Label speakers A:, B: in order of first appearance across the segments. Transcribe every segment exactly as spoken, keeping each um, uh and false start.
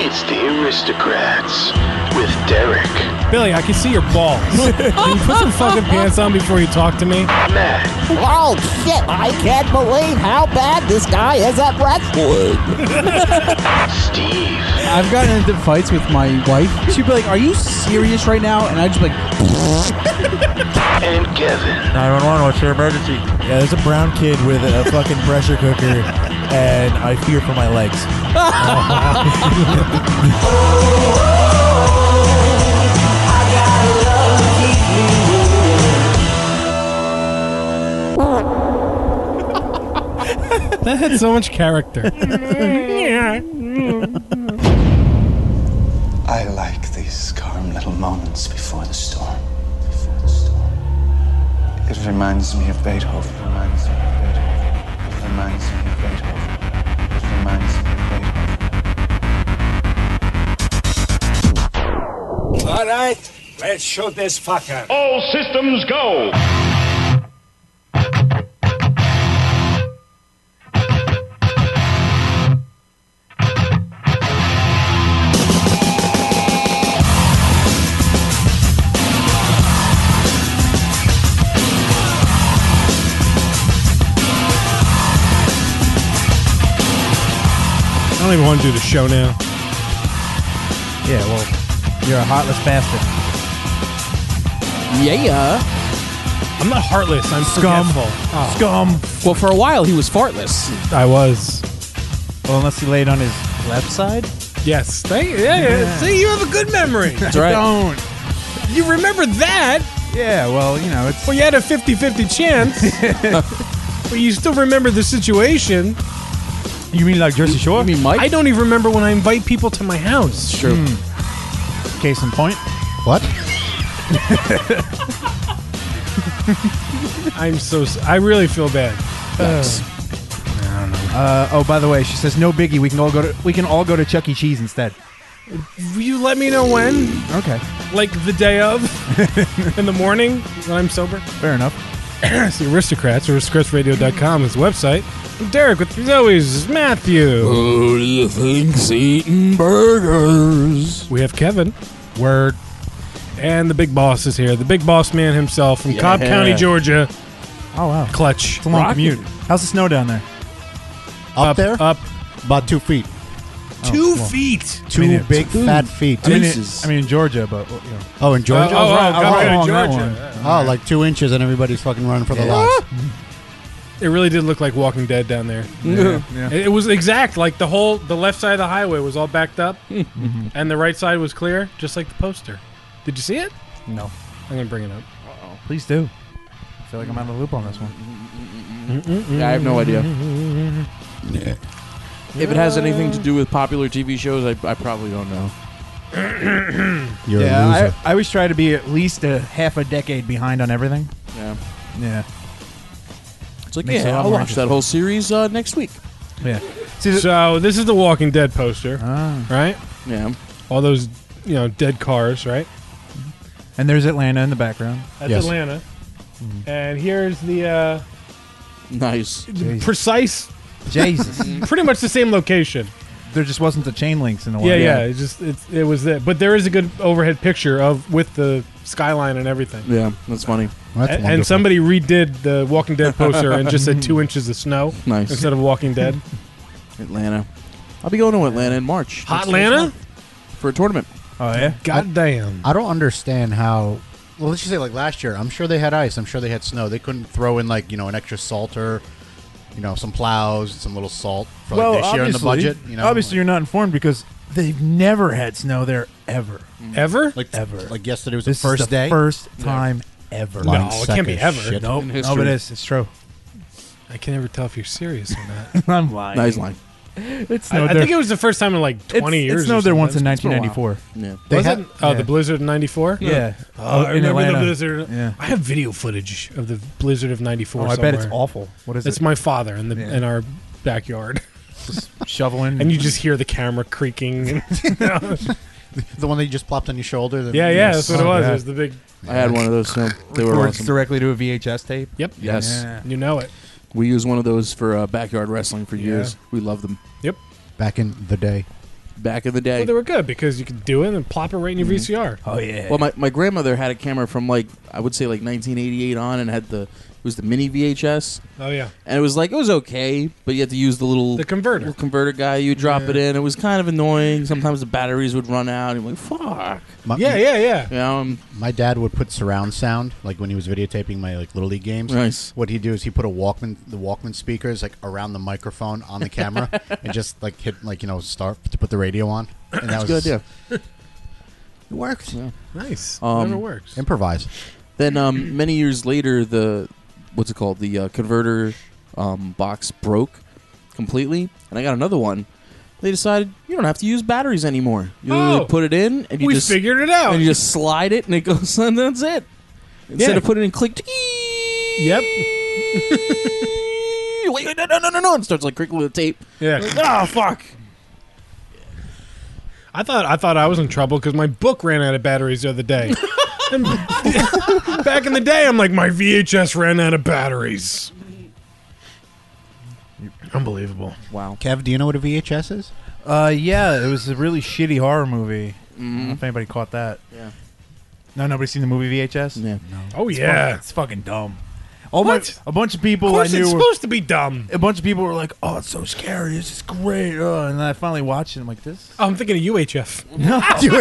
A: It's the Aristocrats with Derek.
B: Billy, I can see your balls. Can you put some fucking pants on before you talk to me?
A: Matt.
C: Oh, shit. I can't believe how bad this guy is at wrestling.
A: Steve.
D: I've gotten into fights with my wife. She'd be like, are you serious right now? And I'd just be like...
A: And Kevin.
E: nine one one, what's your emergency? Yeah, there's a brown kid with a fucking pressure cooker, and I fear for my legs.
B: That had so much character.
F: I like these calm little moments before the storm. Before the storm. It reminds me of Beethoven. It reminds me of Beethoven. It reminds me of Beethoven. It reminds me of Beethoven.
G: All right, let's shoot this fucker.
H: All systems go.
B: I don't even want to do the show now.
E: Yeah, well, you're a heartless bastard.
C: Yeah.
B: I'm not heartless. I'm
E: Scum.
B: forgetful. Oh.
E: Scum.
C: Well, for a while, he was fartless.
B: I was.
E: Well, unless he laid on his left side.
B: Yes. Thank you. Yeah, yeah. See, you have a good memory.
C: That's right.
E: Don't.
B: You remember that?
E: Yeah, well, you know, it's...
B: Well, you had a fifty-fifty chance. But you still remember the situation.
E: You mean like Jersey Shore?
C: You mean Mike?
B: I don't even remember when I invite people to my house.
C: It's true.
E: Hmm. Case in point.
D: What?
B: I'm so... s- I really feel bad.
C: Yes.
B: I don't know.
E: Uh, oh, by the way, she says no biggie. We can all go to we can all go to Chuck E. Cheese instead.
B: Will you let me know when?
E: Okay,
B: Like the day of? In the morning when I'm sober?
E: fair enough.
B: It's the Aristocrats, aristocrats radio dot com is the website. Derek with as always, Matthew.
G: Who do you think's eating burgers?
B: We have Kevin.
E: Word.
B: And the big boss is here. The big boss man himself from
C: Yeah.
B: Cobb County, Georgia.
E: Oh wow,
B: Clutch.
E: it's a long
C: Rocking.
E: commute. How's the snow down there?
D: Up, there?
B: Up.
D: About two feet.
B: Two
E: well.
B: feet.
D: Two
E: I mean, it's-
D: big fat feet.
E: I mean,
C: Deuces.
E: it, I mean in Georgia, but you know.
D: Oh, in Georgia?
B: Oh, oh,
E: right- I was
B: Cobb
E: right
B: County,
E: along that
B: Georgia.
E: one.
D: Oh, like two inches and everybody's fucking running for their lives.
B: It really did look like Walking Dead down there.
E: Yeah, yeah.
B: It, it was exact. Like the whole, the left side of the highway was all backed up,
E: Mm-hmm.
B: and the right side was clear, just like the poster. Did you see it?
E: No,
B: I'm gonna bring it up.
E: please do. I feel like I'm out of the loop on this one.
C: Yeah, I have no idea. If it has anything to do with popular T V shows, I, I probably don't know.
D: You're a
E: yeah,
D: loser.
E: I, I always try to be at least a half a decade behind on everything.
C: Yeah.
E: Yeah,
C: It's like,
E: Makes it a
C: yeah,
E: lot
C: I'll
E: more
C: watch that whole series uh, next week.
E: yeah. See, the,
B: So this is the Walking Dead poster,
E: ah.
B: right?
C: Yeah.
B: All those, you know, dead cars, right?
E: And there's Atlanta in the background.
B: That's
D: Yes.
B: Atlanta. And here's the uh,
C: Nice.
E: Jesus.
B: precise,
E: Jesus,
B: pretty much the same location.
E: there just wasn't the chain links in the one.
B: Yeah, yeah. It just it, it was that, but there is a good overhead picture of with the skyline and everything.
C: Yeah, that's funny.
D: That's
B: A- and
D: wonderful.
B: somebody redid the Walking Dead poster and just said two inches of snow
C: Nice.
B: instead of Walking Dead.
C: Atlanta. I'll be going to Atlanta in March.
B: Hot
C: Next
B: Atlanta?
C: month For a tournament.
E: Oh yeah.
B: God damn.
D: I don't understand how. Well, let's just say like last year. I'm sure they had ice. I'm sure they had snow. They couldn't throw in like you know an extra salter, you know some plows, some little salt for like
E: well,
D: this year in the
E: obviously-
D: budget. You know,
E: obviously you're not informed because they've never had snow there ever.
B: Ever?
D: like
E: ever.
D: Like yesterday was
E: This
D: the first
E: is the
D: day.
E: first time ever.
B: No,
D: Lying
B: it
D: sack
B: can't be
D: of
B: ever.
D: shit.
E: Nope.
C: In
E: No,
C: history.
E: but it is. It's true.
B: I can never tell if you're serious or not.
E: I'm lying.
C: Nice line.
E: It's
B: I,
E: snowed
B: I
E: there.
B: think it was the first time in like twenty
E: it's,
B: years.
E: It snowed
B: or
E: there once in
B: something.
E: nineteen ninety-four.
C: Yeah.
D: They
B: Was
D: had-
B: it? Oh,
E: yeah.
B: the blizzard of ninety-four?
E: Yeah.
B: Oh, I
E: in
B: remember
E: Atlanta.
B: the blizzard.
E: Yeah.
B: I have video footage of the blizzard of ninety-four.
E: Oh, I bet it's
B: somewhere.
E: awful. What is
B: It's
E: it?
B: my father in the
E: Yeah.
B: in our backyard,
E: Shoveling.
B: and you just hear the camera creaking. And, you know.
D: The one that you just plopped on your shoulder. The,
B: Yeah, yeah, that's what it
E: Oh,
B: was.
E: God.
B: It was the big.
C: I had one of those. So they were
E: records
C: awesome.
E: directly to a V H S tape.
B: Yep.
C: Yes.
E: Yeah.
B: You know it.
C: We used one of those for uh, backyard wrestling for years. We love them.
D: back in the day.
I: back in the day.
B: Well, they were good because you could do it and plop it right in your V C R.
E: Oh yeah.
I: Well, my, my grandmother had a camera from like I would say like nineteen eighty-eight on, and had the it was the mini V H S,
B: Oh yeah,
I: and it was like it was okay, but you had to use the little
B: the converter.
I: little converter guy. You drop
B: Yeah.
I: it in. It was kind of annoying. Sometimes the batteries would run out. And you're like, fuck.
D: My,
B: Yeah, yeah, yeah.
I: You know, um,
D: My dad would put surround sound, like when he was videotaping my like little league games.
I: Nice.
D: What he'd do is he put a Walkman, the Walkman speakers, like around the microphone on the camera, and just like hit like you know start to put the radio on. And that
I: That's a
D: was
I: good idea.
D: It works.
I: Yeah.
B: Nice.
I: Um,
B: Never works.
D: Improvise.
I: Then um, many years later, the what's it called? The uh, converter um, box broke completely, and I got another one. They decided you don't have to use batteries anymore. You
B: Oh.
I: put it in, and you
B: We
I: just
B: figured it out.
I: and you just slide it, and it goes, and that's it. Instead
B: Yeah.
I: of putting it in, click.
B: Yep.
I: Wait, wait, no, no, no, no, no! And starts like crinkling the tape.
B: Yeah.
I: Like, oh fuck!
B: I thought I thought I was in trouble because my book ran out of batteries the other day. And back in the day, I'm like, my V H S ran out of batteries. Unbelievable.
I: Wow.
D: Kev, do you know what a V H S is?
E: Uh, yeah, it was a really shitty horror movie. I don't know
I: Mhm.
E: if anybody caught that.
I: Yeah.
E: No, nobody's seen the movie V H S.
I: Yeah.
B: Oh
E: It's
B: yeah.
E: fucking, it's fucking dumb. All
B: What?
E: My, a bunch of people
B: Of
E: I
B: course,
E: knew.
B: it's
E: Were,
B: supposed to be dumb.
E: a bunch of people were like, "Oh, it's so scary. This is great." Uh, and then I finally watched it. I'm like, "This
B: Oh, I'm thinking of U H F.
E: no,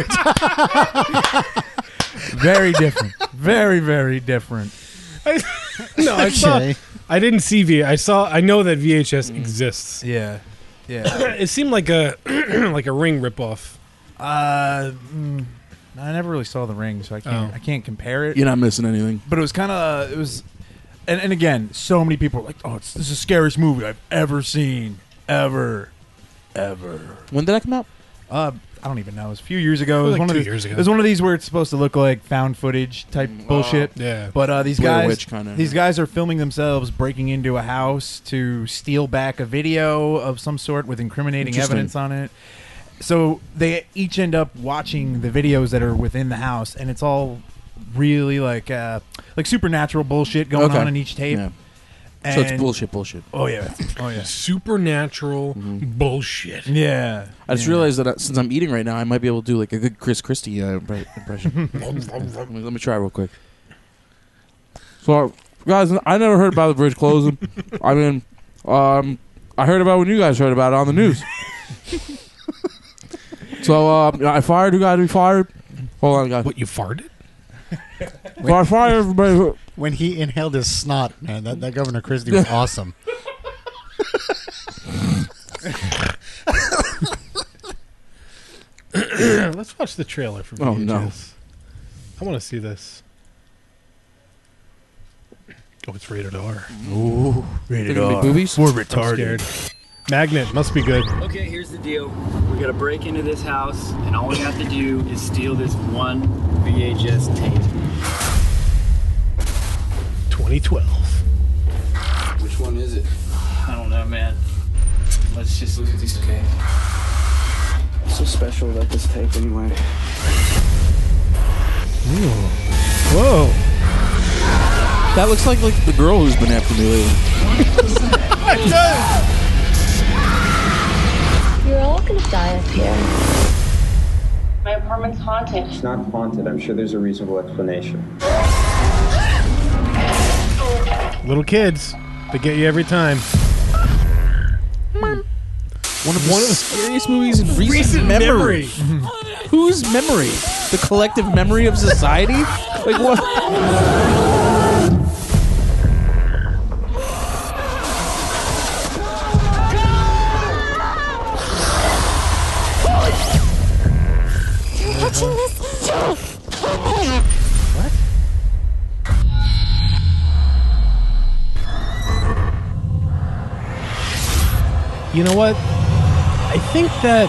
E: very different. Very, very different."
B: I, no, I saw.
D: Okay.
B: I didn't see V. I saw. I know that V H S exists.
E: Yeah, yeah.
B: It seemed like a like a Ring ripoff.
E: uh, mm, I never really saw The Ring, so I can't.
B: Oh.
E: I can't compare it.
I: You're not missing anything.
E: But it was kind of it was, and, and again, so many people were like, "Oh, it's, this is the scariest movie I've ever seen, ever, ever."
I: When did that come out?
E: Uh, I don't even know. It was a few years ago.
B: It
E: It
B: was
E: was
B: like
E: one
B: two
E: of these,
B: years ago.
E: It was one of these where it's supposed to look like found footage type bullshit.
B: Yeah.
E: But uh, these
I: Blair
E: guys,
I: Witch kinda,
E: these
I: yeah.
E: guys are filming themselves breaking into a house to steal back a video of some sort with incriminating
I: Interesting.
E: evidence on it. So they each end up watching the videos that are within the house, and it's all really like uh, like supernatural bullshit going
I: Okay.
E: on in each tape.
I: Yeah.
E: And,
I: So it's bullshit, bullshit.
E: Oh yeah, oh yeah,
B: Supernatural bullshit.
E: yeah.
I: I just
E: yeah.
I: realized that uh, since I'm eating right now, I might be able to do like a good Chris Christie uh, impre- impression. let, me, let me try real quick. So, guys, I never heard about the bridge closing. I mean, um, I heard about when you guys heard about it on the news. So, uh, I fired who got to be fired. Hold on, guys.
B: What, you farted?
I: So I fired everybody. Who,
D: When he inhaled his snot, man, that, that Governor Christie was awesome.
B: Let's watch the trailer for V H S.
I: Oh, no.
B: I want to see this. Oh, it's rated R.
E: Ooh,
I: They're
E: rated
I: gonna be
E: R.
I: boobies?
E: We're
B: I'm
E: retarded.
B: scared. Magnet must be good.
J: Okay, here's the deal. We're gonna break into this house, and all we have to do is steal this one V H S tape.
B: twenty twelve.
F: Which one is it?
J: I don't know, man. Let's just look at these. Okay. What's so special about this tape, anyway?
B: Whoa.
I: that looks like like the girl who's been after me lately.
K: You're all gonna die up here.
L: My apartment's haunted.
M: It's not haunted. I'm sure there's a reasonable explanation.
B: Little kids. They get you every time.
I: One of, one of the scariest movies in recent,
B: Recent
I: memory. Whose memory? The collective memory of society? Like what?
K: Watching this.
B: What? You know what? I think that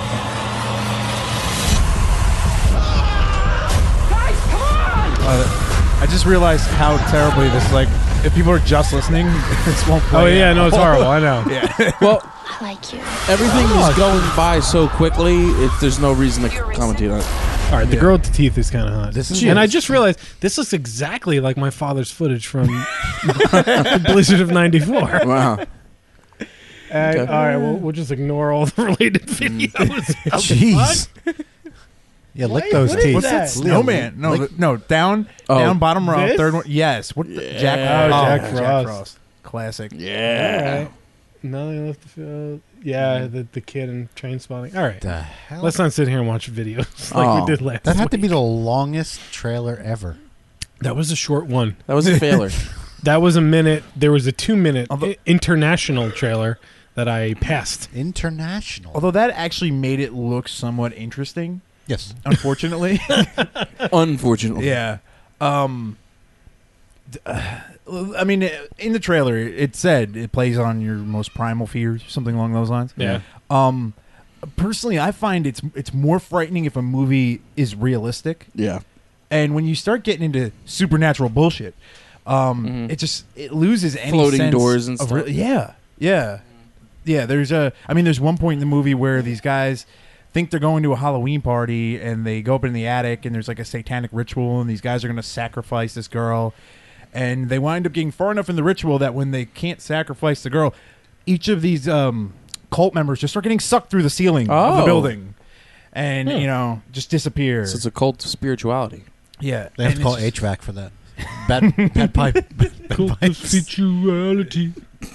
E: Uh, I just realized how terribly this like. If people are just listening, this won't play.
B: Oh yeah,
E: out.
B: no, it's horrible. I know.
E: Yeah.
I: Well,
K: I like you.
I: everything is going by so quickly. It, there's no reason to commentate on it.
B: All right, the girl with the teeth is kind of hot.
D: This is-
B: and I just realized this looks exactly like my father's footage from the Blizzard of ninety-four.
I: Wow.
B: And,
I: Okay.
B: All right, well, we'll just ignore all the related videos.
D: Jeez. Yeah, lick
B: What-
D: those
B: what is
D: teeth.
B: that?
E: Snowman. No,
D: Lick-
E: the- no, down,
I: Oh,
E: down, bottom row,
B: this?
E: third one. Yes. What? The, Jack.
B: Oh, Jack
E: yeah,
B: Frost.
E: Frost. Classic.
I: Yeah.
B: All right. Nothing left to feel. Yeah, the, the kid in train spotting. All right.
D: The hell?
B: Let's not sit here and watch videos like
I: Oh.
B: we did last
D: That had to
B: week.
D: be the longest trailer ever.
B: That was a short one.
I: That was a failure.
B: That was a minute. There was a two-minute
E: Although-
B: i- international trailer that I passed.
D: International.
E: Although that actually made it look somewhat interesting.
D: Yes.
E: Unfortunately.
I: Unfortunately.
E: Yeah. Um. d- uh, I mean, in the trailer, it said it plays on your most primal fears, something along those lines.
B: Yeah.
E: Um. Personally, I find it's it's more frightening if a movie is realistic,
I: Yeah.
E: and when you start getting into supernatural bullshit, um,
I: Mhm.
E: it just it loses any
I: Floating
E: sense
I: doors and
E: of
I: stuff.
E: re- yeah, yeah, yeah. There's a. I mean, there's one point in the movie where these guys think they're going to a Halloween party and they go up in the attic and there's like a satanic ritual and these guys are going to sacrifice this girl, and they wind up getting far enough in the ritual that when they can't sacrifice the girl, each of these um, cult members just start getting sucked through the ceiling of the
I: Oh.
E: building, and
I: Hmm.
E: you know just disappear.
I: So it's a cult of spirituality.
E: Yeah,
D: They have
E: and
D: to call
E: it's
D: H V A C for that. Bad, bad pipe. Bad pipes.
B: Spirituality.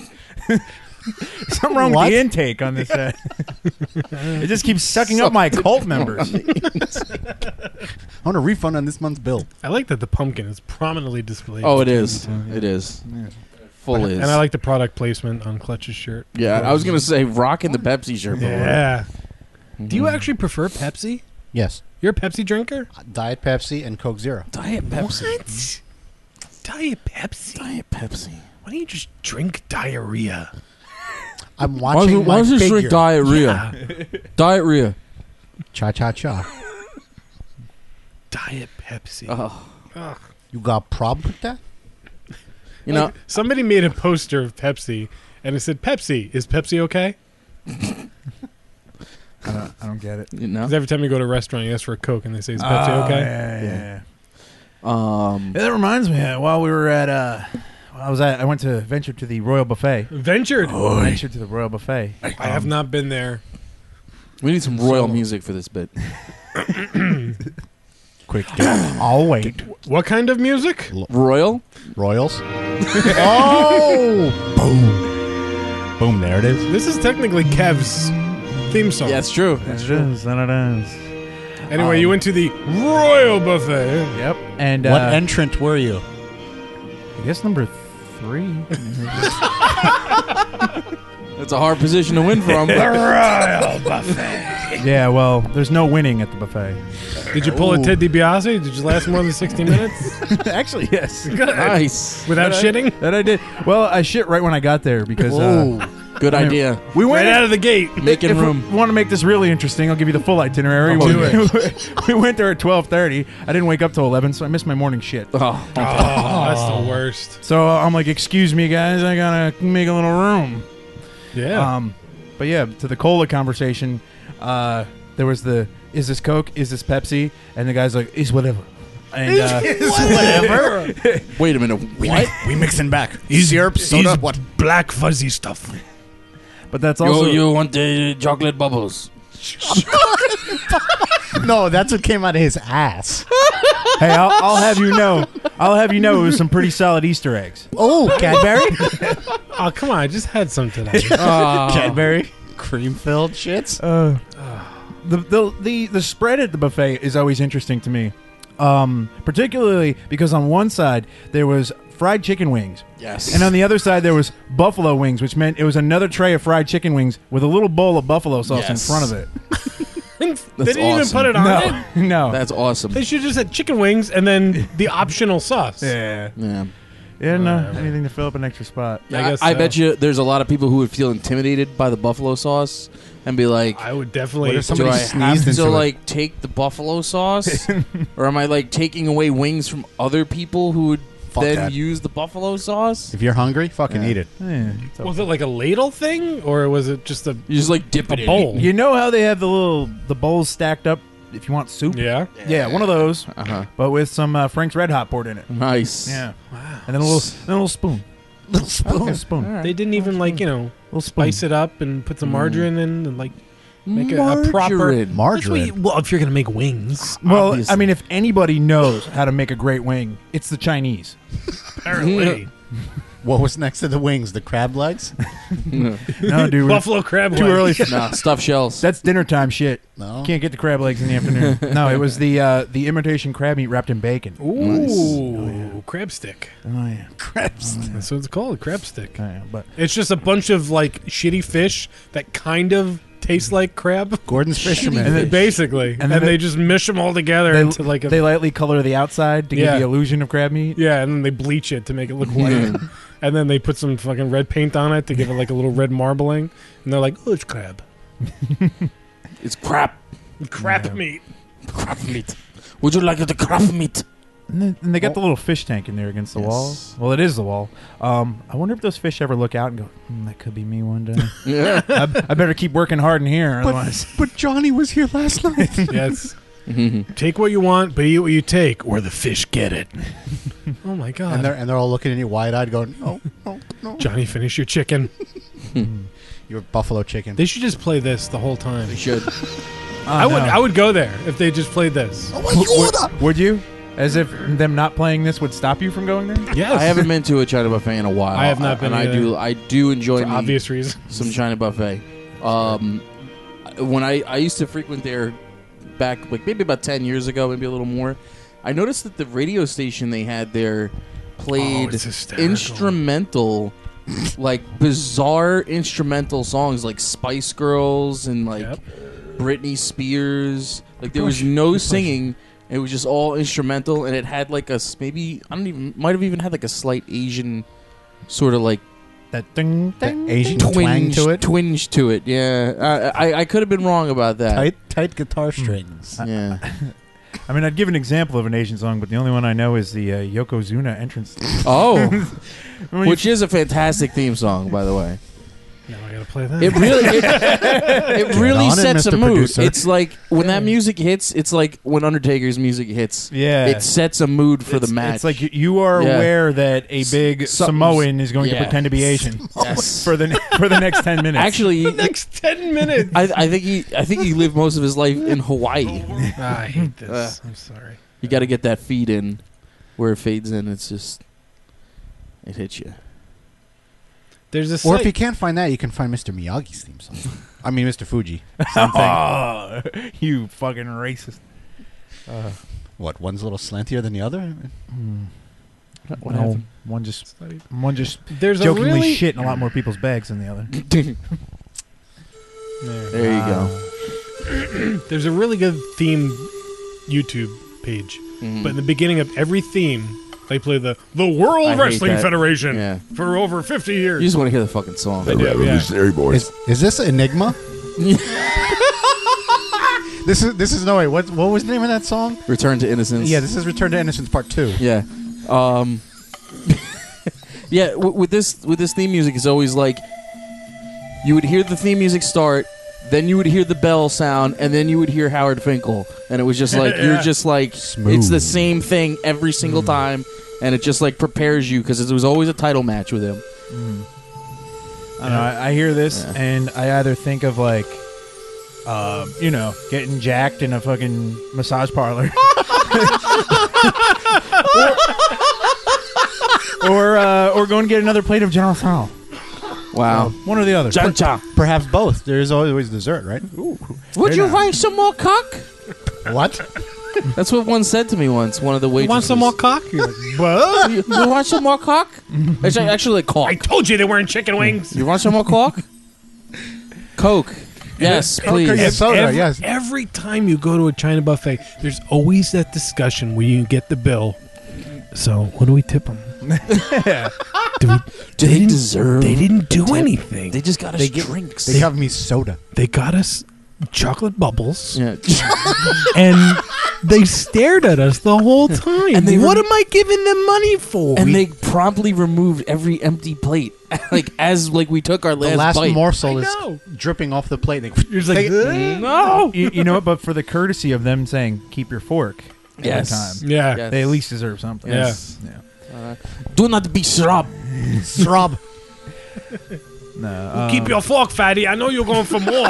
E: something wrong
D: What?
E: with the intake on this. Uh, it just keeps sucking up my cult members.
D: I want a refund on this month's bill.
B: I like that the pumpkin is prominently displayed.
I: Oh, it is. It is. Full is.
B: And I like the product placement on Clutch's shirt.
I: Yeah, I was gonna say rocking the Pepsi shirt. by the way.
B: Yeah.
I: Mhm.
B: Do you actually prefer Pepsi?
D: Yes.
B: You're a Pepsi drinker?
D: Diet Pepsi and Coke Zero.
I: Diet Pepsi?
B: What? Diet Pepsi?
I: Diet Pepsi.
B: Why don't you just drink diarrhea?
D: I'm
I: Why
D: watching
I: don't- why
D: my
I: don't you just
D: figure.
I: drink diarrhea? Diarrhea.
D: Cha cha cha.
B: Diet Pepsi.
I: Oh.
B: Ugh.
D: You got a problem with that?
I: You know,
B: Like, somebody made a poster of Pepsi and it said, Pepsi, is Pepsi okay?
E: I don't, I don't get it.
I: you know.
B: Because every time you go to a restaurant, you ask for a Coke and they say, is
E: Oh,
B: Pepsi okay?
E: Yeah, yeah, yeah.
I: Um.
E: Yeah, that reminds me. Uh, while we were at, uh, I was at, I went to venture to the Royal Buffet.
B: Ventured.
E: Ventured to the Royal Buffet.
B: I have not been there.
I: We need some royal
B: So-
I: music for this bit.
D: Quick.
E: I'll wait.
B: What kind of music?
I: Royal?
D: Royals? Oh! Boom. Boom, there it is.
B: This is technically Kev's theme song.
I: Yeah, it's true.
E: That's true. That it is.
B: Anyway,
E: Um,
B: you went to the Royal Buffet.
E: Yep. And
D: What
E: uh,
D: entrant were you?
E: I guess number three.
I: That's a hard position to win from.
B: The Royal Buffet.
E: Yeah, well, there's no winning at the buffet.
B: Did you pull a Ted DiBiase? Did you last more than sixty minutes?
E: Actually, yes.
I: Nice.
B: Without
E: That I-
B: shitting?
E: That I did. Well, I shit right when I got there because
I: Whoa.
E: uh,
I: Good
E: I mean,
I: idea.
E: we went
B: Right
E: in-
B: out of the gate.
I: Making
E: if
I: room.
E: we want to make this really interesting, I'll give you the full itinerary.
B: Oh,
E: we,
B: do
E: we went there at twelve thirty. I didn't wake up till eleven, so I missed my morning shit.
I: Oh.
B: Oh, that's the worst.
E: So I'm like, excuse me, guys, I gotta make a little room.
B: Yeah.
E: Um, but yeah, to the cola conversation, uh, there was the is this Coke, is this Pepsi, and the guy's like, is whatever. And uh,
D: Whatever.
I: Wait a minute.
D: We,
I: What?
D: mi- we mixing back. Syrup, soda, what?
B: Black fuzzy stuff.
E: but that's also
I: you, you want the chocolate bubbles?
D: No, that's what came out of his ass.
E: hey, I'll, I'll have you know, I'll have you know, it was some pretty solid Easter eggs.
D: Oh, Cadbury?
B: Oh, come on. I just had some today.
I: Oh.
D: Cadbury? Cream-filled shits?
E: Uh, the, the the the spread at the buffet is always interesting to me, um, particularly because on one side there was fried chicken wings,
I: Yes.
E: and on the other side there was buffalo wings, which meant it was another tray of fried chicken wings with a little bowl of buffalo sauce in
I: Yes.
E: front of it.
B: they didn't even
I: awesome.
B: put it on
E: No,
B: it.
E: no.
I: That's awesome.
B: They should just had chicken wings and then the optional sauce.
E: yeah,
I: Yeah.
E: yeah, no, anything to fill up an extra spot.
B: I
I: I,
B: guess
I: I
B: so.
I: bet you there's a lot of people who would feel intimidated by the buffalo sauce and be like,
B: I would definitely.
D: What if
I: do
D: somebody
I: I
D: sneezed
I: have
D: into
I: to
D: it?
I: like take the buffalo sauce, or am I like taking away wings from other people who would
D: Fuck
I: then
D: that.
I: use the buffalo sauce?
D: If you're hungry, fucking
I: Yeah.
D: eat it.
E: Yeah, it's
B: was it like a ladle thing or was it just a,
I: You just like dip it
B: a
I: in.
B: bowl?
E: You know how they have the little the bowls stacked up if you want soup?
B: Yeah.
E: Yeah, one of those,
I: Uh huh.
E: but with some uh, Frank's Red Hot poured in it.
I: Nice.
E: Yeah, wow. And then a little, then a little spoon.
D: Little spoon.
E: A spoon.
B: They didn't even like you know
E: Little spoon.
B: spice it up and put some
I: Mm.
B: margarine in and like make a, a proper
I: Margarine.
B: That's
D: Margarine.
B: what you- well, if you're gonna make wings,
E: Well,
I: Obviously.
E: I mean, if anybody knows how to make a great wing, it's the Chinese.
B: apparently
D: What was next to the wings? The crab legs?
I: No,
E: No, dude.
B: buffalo crab.
E: Too
B: legs.
E: early.
I: nah, stuffed shells.
E: That's dinner time shit.
D: No.
E: Can't get the crab legs in the afternoon. No, it was the uh, the imitation crab meat wrapped in bacon.
B: Ooh, crab stick.
E: Oh yeah,
D: Crabs.
B: That's what it's called, crab stick.
E: oh, yeah. But
B: It's just a bunch of like shitty fish that kind of taste like crab.
D: Gordon's Fisherman.
B: And then basically, and,
E: And
B: then
E: then
B: they,
E: they-
B: just mish them all together
E: they,
B: into like a
E: they lightly color the outside to
B: Yeah.
E: give the illusion of crab meat.
B: yeah, and then they bleach it to make it look white, and then they put some fucking red paint on it to give it like a little red marbling, and they're like, oh, it's crab,
I: It's crap.
B: crab
E: Yeah.
B: meat.
I: Crap meat. Would you like it to crap meat?
E: And, then, and they got the little fish tank in there against the
I: Yes.
E: wall. Well, it is the wall. Um, I wonder if those fish ever look out and go, hmm, "That could be me one day."
I: Yeah.
E: I, I better keep working hard in here, otherwise.
D: But Johnny was here last night.
B: Yes. Take what you want, but eat what you take, or the fish get it. Oh my god!
D: and they're and they're all looking at you wide-eyed, going, "No, no, no."
B: Johnny, finish your chicken.
D: You're buffalo chicken.
B: They should just play this the whole time.
I: They should.
B: I would. I would go there if they just played this.
E: would, would you? As if them not playing this would stop you from going there?
B: Yes.
I: I haven't been to a China buffet in a while.
B: I have not been
I: and I
B: either.
I: do. I do enjoy
B: For
I: me
B: obvious reasons.
I: some China buffet. Um, when I I used to frequent there back like maybe about ten years ago, maybe a little more. I noticed that the radio station they had there played
B: Oh, it's hysterical.
I: instrumental, like bizarre instrumental songs like Spice Girls and like
B: Yep.
I: Britney Spears. Like there was no singing. It was just all instrumental, and it had like a s- maybe I don't even might have even had like a slight Asian sort of like
E: That ding,
D: That
E: ding,
D: Asian
E: ding.
D: twang
I: twinge
D: to it.
I: twinge to it. Yeah, I I, I could have been wrong about that.
D: Tight, tight guitar strings.
I: Yeah,
E: I mean, I'd give an example of an Asian song, but the only one I know is the uh, Yokozuna entrance.
I: oh,
E: When you-
I: which is a fantastic theme song, by the way.
B: Now I gotta play that.
I: It really, it, it really
D: on it,
I: sets a
D: Mister
I: mood.
D: Producer.
I: It's like when that music hits. It's like when Undertaker's music hits.
E: Yeah.
I: it sets a mood for
E: it's,
I: the match.
E: It's like you, you are
I: Yeah.
E: aware that a big
I: Something's-
E: Samoan is going
I: yeah.
E: to pretend to be Asian
I: Yes.
E: for the for the next ten minutes.
I: Actually,
B: next ten minutes.
I: I, I think he, I think he lived most of his life in Hawaii.
B: Ah, I hate this.
I: Uh,
B: I'm sorry.
I: You got to get that feed in, where it fades in. It's just, it hits you.
B: There's a
D: Or
B: site.
D: if you can't find that, you can find Mister Miyagi's theme song. I mean, Mister Fuji. Same thing.
E: Oh, you fucking racist. Uh,
D: What? One's a little slantier than the other.
I: What
E: no,
I: happened?
E: one just one just
B: There's a
E: jokingly
B: really
E: shit in a lot more people's bags than the other.
B: There.
I: There you go.
B: There's a really good theme YouTube page,
I: Mhm.
B: but in the beginning of every theme, they play the the World
I: I hate
B: Wrestling
I: that.
B: Federation
I: Yeah.
B: for over fifty years.
I: You just want to hear the fucking song.
B: They do, yeah.
G: Revolutionary boys.
D: Is, is this Enigma? This is this is no wait. What what was the name of that song?
I: Return to Innocence.
D: Yeah, this is Return to Innocence Part Two.
I: Yeah. Um, yeah. W- with this with this theme music, it's always like you would hear the theme music start, then you would hear the bell sound, and then you would hear Howard Finkel, and it was just like
B: Yeah.
I: you're just like
D: Smooth.
I: it's the same thing every single time, and it just like prepares you because it was always a title match with him.
E: I don't know. I, I hear this
I: Yeah.
E: and I either think of like, uh, you know, getting jacked in a fucking massage parlor, or or, uh, or going to get another plate of General Tso.
I: Wow.
E: One or the other.
I: Jancha.
D: Perhaps both. There is always dessert, right?
I: Would you like some more cock?
D: What?
I: That's what one said to me once. One of the waitresses.
B: want some more cock? You're like, what?
I: You, you want some more cock? It's actually like cock.
B: I told you they weren't chicken wings.
I: You want some more cock? Coke. Yes, please.
D: or yes. Soda,
B: every,
D: yes.
B: every time you go to a China buffet, there's always that discussion where you get the bill. So, what do we tip them? do we,
I: Do they
B: didn't-
I: deserve
B: They didn't do
I: tip?
B: anything.
I: They just got us
D: They get-
I: drinks.
D: They have me soda.
B: They got us chocolate bubbles,
I: yeah.
B: and they stared at us the whole time.
I: And they
B: what
I: rem-
B: am I giving them money for?
I: and
B: We-
I: they promptly removed every empty plate, like as like we took our last,
D: The last
I: bite.
D: morsel
B: I
D: is
B: know.
D: dripping off the plate. They,
B: You're just like,
D: they-
B: "Ugh."
I: No.
E: you, you know what? But for the courtesy of them saying "keep your fork" every
I: Yes.
E: time,
B: yeah.
I: Yes.
E: they at least deserve something.
B: Yeah.
I: Yes.
E: Yeah.
I: Uh, do not be shrub.
D: Shrub.
E: No,
B: Well,
E: um,
B: keep your fork, fatty. I know you're going for more.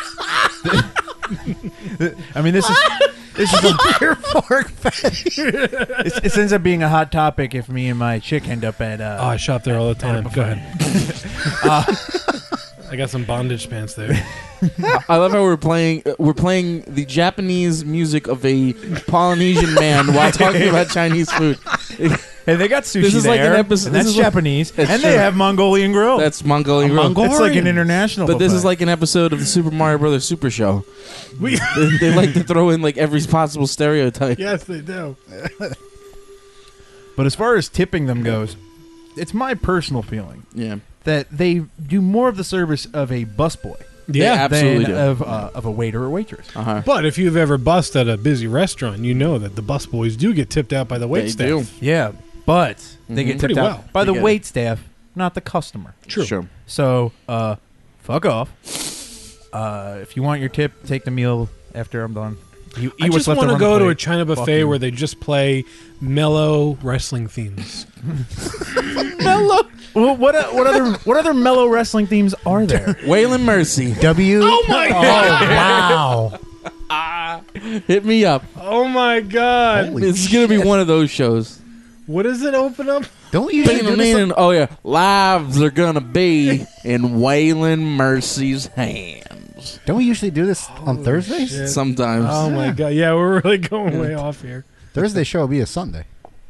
E: I mean, this is this is a beer fork fatty. It, it ends up being a hot topic if me and my chick end up at. Uh,
B: Oh, I shop there all the time. Go ahead.
E: uh,
B: I got some bondage pants there.
I: I love how we're playing. Uh, we're playing the Japanese music of a Polynesian man while talking about Chinese food.
E: Hey, they got sushi
I: This is
E: there.
I: like an episode.
E: and that's
I: this is like-
E: Japanese,
I: That's
E: and
I: true.
E: they have Mongolian grill.
I: That's Mongolian grill.
E: It's like an international.
I: But this
E: buffet.
I: is like an episode of the Super Mario Brothers Super Show.
B: We
I: they, they like to throw in like every possible stereotype.
B: yes, they do.
E: But as far as tipping them goes, it's my personal feeling
I: Yeah.
E: that they do more of the service of a busboy
B: Yeah,
I: absolutely
E: than
I: do.
E: of uh, of a waiter or waitress.
I: Uh-huh.
B: But if you've ever bussed at a busy restaurant, you know that the busboys do get tipped out by the wait
I: They
B: staff.
I: do.
E: Yeah, but they
I: Mhm.
E: get
B: Pretty
E: tipped
B: well.
E: out by the
I: They get it.
E: wait staff, not the customer.
B: True.
I: Sure.
E: So, uh, fuck off. Uh, if you want your tip, take the meal after I'm done. You
B: I
E: eat what's
B: just
E: left
B: want to
E: over on the
B: go to a
E: plate.
B: China
E: Fuck
B: buffet
E: you.
B: where they just play mellow wrestling themes.
E: mellow. Well, what uh, what other what other mellow wrestling themes are there?
I: Waylon Mercy.
D: W.
B: Oh my
D: Oh wow.
I: Hit me up.
B: Oh my god!
D: Holy
I: This is gonna be one of those shows.
B: What does it open up?
D: Don't you usually do this?
I: Meaning, oh yeah, lives are gonna be in Waylon Mercy's hands.
D: Don't we usually do this on Thursdays?
B: shit.
I: Sometimes.
B: Oh my god! Yeah, we're really going way off here.
D: Thursday show will be a Sunday.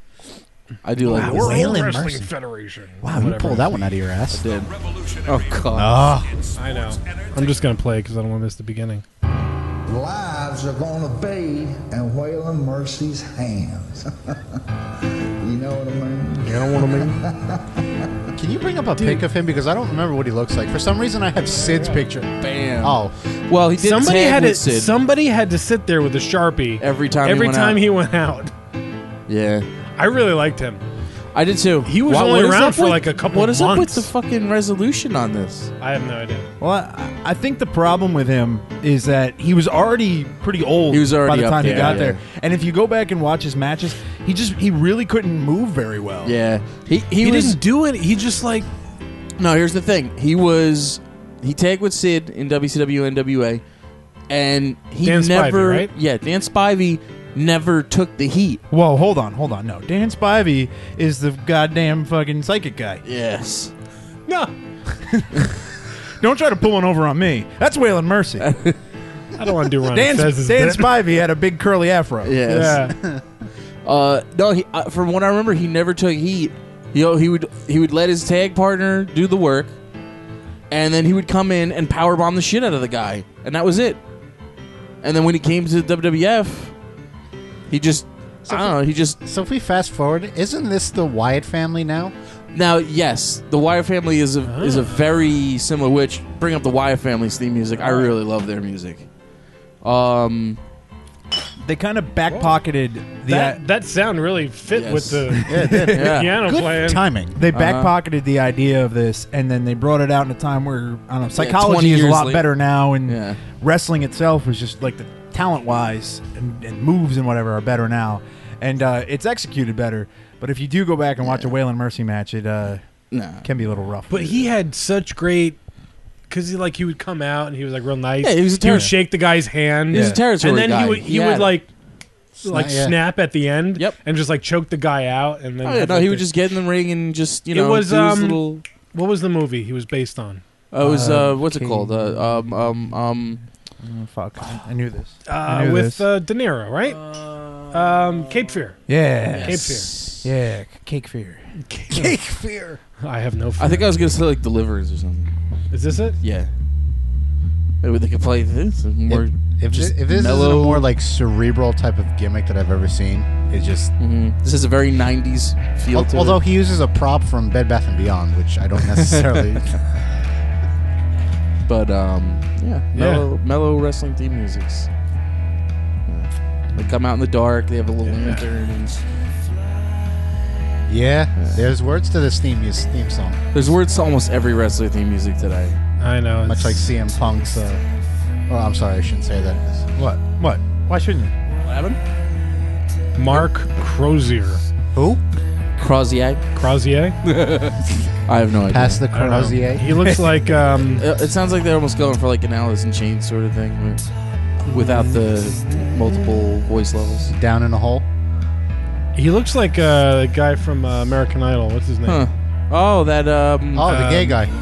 I: I do like
D: Wow,
I: this.
B: World
D: Waylon
B: Wrestling
D: Mercy.
B: Federation.
D: Wow, you
B: Whatever.
D: pulled that one out of your ass.
I: I did. Oh god.
D: Oh,
B: I know. I'm just gonna play because I don't want to miss the beginning.
N: Lives are gonna be in Waylon Mercy's hands. You know what I mean?
B: You know what I mean?
D: can you bring up a pic of him because I don't remember what he looks like. For some reason, I have Sid's picture.
I: Bam.
D: Oh,
I: Well, he did
B: Somebody
I: tag
B: had
I: with
B: to.
I: Sid
B: Somebody had to sit there with a Sharpie
I: every time.
B: every
I: he went
B: time
I: out.
B: he went out.
I: Yeah,
B: I really liked him.
I: I did too.
B: He was
I: Wha-
B: only
I: what is
B: around
I: up
B: for
I: with-
B: like a couple
I: What is up with
B: months.
I: the fucking resolution on this?
B: I have no idea.
E: Well, I, I think the problem with him is that he was already pretty old.
I: He was already
E: by the
I: up
E: time he
I: there,
E: got
I: yeah.
E: there. And if you go back and watch his matches, he just he really couldn't move very well.
I: Yeah, he he,
B: He,
I: was.
B: didn't do it. He just like
I: No, here's the thing. He was he tagged with Sid in W C W N W A, and he
B: Dan Spivey,
I: never.
B: right?
I: Yeah, Dan Spivey never took the heat.
E: Whoa, hold on, hold on. No, Dan Spivey is the goddamn fucking psychic guy.
I: Yes.
B: no.
E: Don't try to pull one over on me. That's Waylon Mercy.
B: I don't want to do Ron
E: Dan,
B: Fez's
E: Dan
B: bit.
E: Spivey had a big curly afro.
I: Yes.
B: Yeah.
I: Uh, no, he, uh, from what I remember, he never took heat. You know, he would he would let his tag partner do the work, and then he would come in and powerbomb the shit out of the guy, and that was it. And then when he came to the W W F, he just
D: So
I: I don't know. He just
D: so if we fast forward, isn't this the Wyatt family now?
I: now yes, the Wyatt family is a is a very similar. Which bring up the Wyatt family's theme music. I really love their music. Um,
E: They kind of back pocketed the.
B: That that sound really fit
I: Yes.
B: with the
D: Yeah, it did.
I: Yeah.
B: piano
D: Good
B: playing.
D: timing.
E: They back
I: Uh-huh.
E: pocketed the idea of this, and then they brought it out in a time where I don't know.
I: twenty
E: Psychology is a
I: years
E: lot
I: later.
E: better now, and
I: Yeah.
E: wrestling itself was just like the talent wise and, and moves and whatever are better now, and uh, it's executed better. But if you do go back and watch a Waylon Mercy match, it uh,
I: nah.
E: can be a little rough.
B: But he had such great, because he like he would come out and he was like real nice.
I: Yeah, he was a
B: He
I: terror-
B: would shake the guy's hand.
I: He was a territory
B: and then
I: guy.
B: he would
I: He
B: he,
I: had
B: would
I: it.
B: like like
D: yeah.
B: snap at the end.
I: Yep.
B: And just like choke the guy out and then.
I: Oh, yeah,
B: have,
I: no,
B: like,
I: he
B: the-
I: would just get in the ring and just you know
B: It was
I: do his
B: um.
I: little.
B: What was the movie he was based on?
I: Oh, it was uh,
E: Uh,
I: what's it
E: King-
I: called? Uh, um, um, um,
E: Oh, fuck, I, I knew this. I
B: Uh,
E: knew
B: with
E: this.
B: uh, De Niro, right? um, Cape Fear.
E: yeah,
B: Cape Fear.
E: yeah, Cake Fear.
B: Cake Fear. I have no fear.
I: I think I was gonna say like Deliverance or something.
B: Is this it?
I: Yeah. Maybe they could play this more.
D: If,
I: just
D: this, if this
I: mellow.
D: is a more like cerebral type of gimmick that I've ever seen, it just.
I: Mhm. This is a very nineties feel
D: Al-
I: to
D: although
I: it.
D: he uses a prop from Bed Bath and Beyond, which I don't necessarily.
I: But um, yeah, mellow, mellow wrestling theme musics. Yeah. They come out in the dark. They have a little lanterns.
D: yeah, there's words to this theme mus- theme song,
I: There's words to almost every wrestling theme music today.
B: I know.
D: much
B: it's-
D: like C M Punk's. Uh, well, I'm sorry, I shouldn't say that.
E: What? What? Why shouldn't you?
I: What happened?
B: Mark Crozier.
D: Who?
I: Krosiak.
B: Crozier?
I: I have no idea.
D: Pass the
B: I don't know.
D: Crozier.
B: He looks like um,
I: It, it sounds like they're almost going for like an Alice in Chains sort of thing, with- without the multiple voice levels.
D: Down in a hole.
B: he looks like uh, the guy from uh, American Idol. What's his name?
I: Huh. Oh, that um.
D: Oh, the gay
B: Um,
D: guy.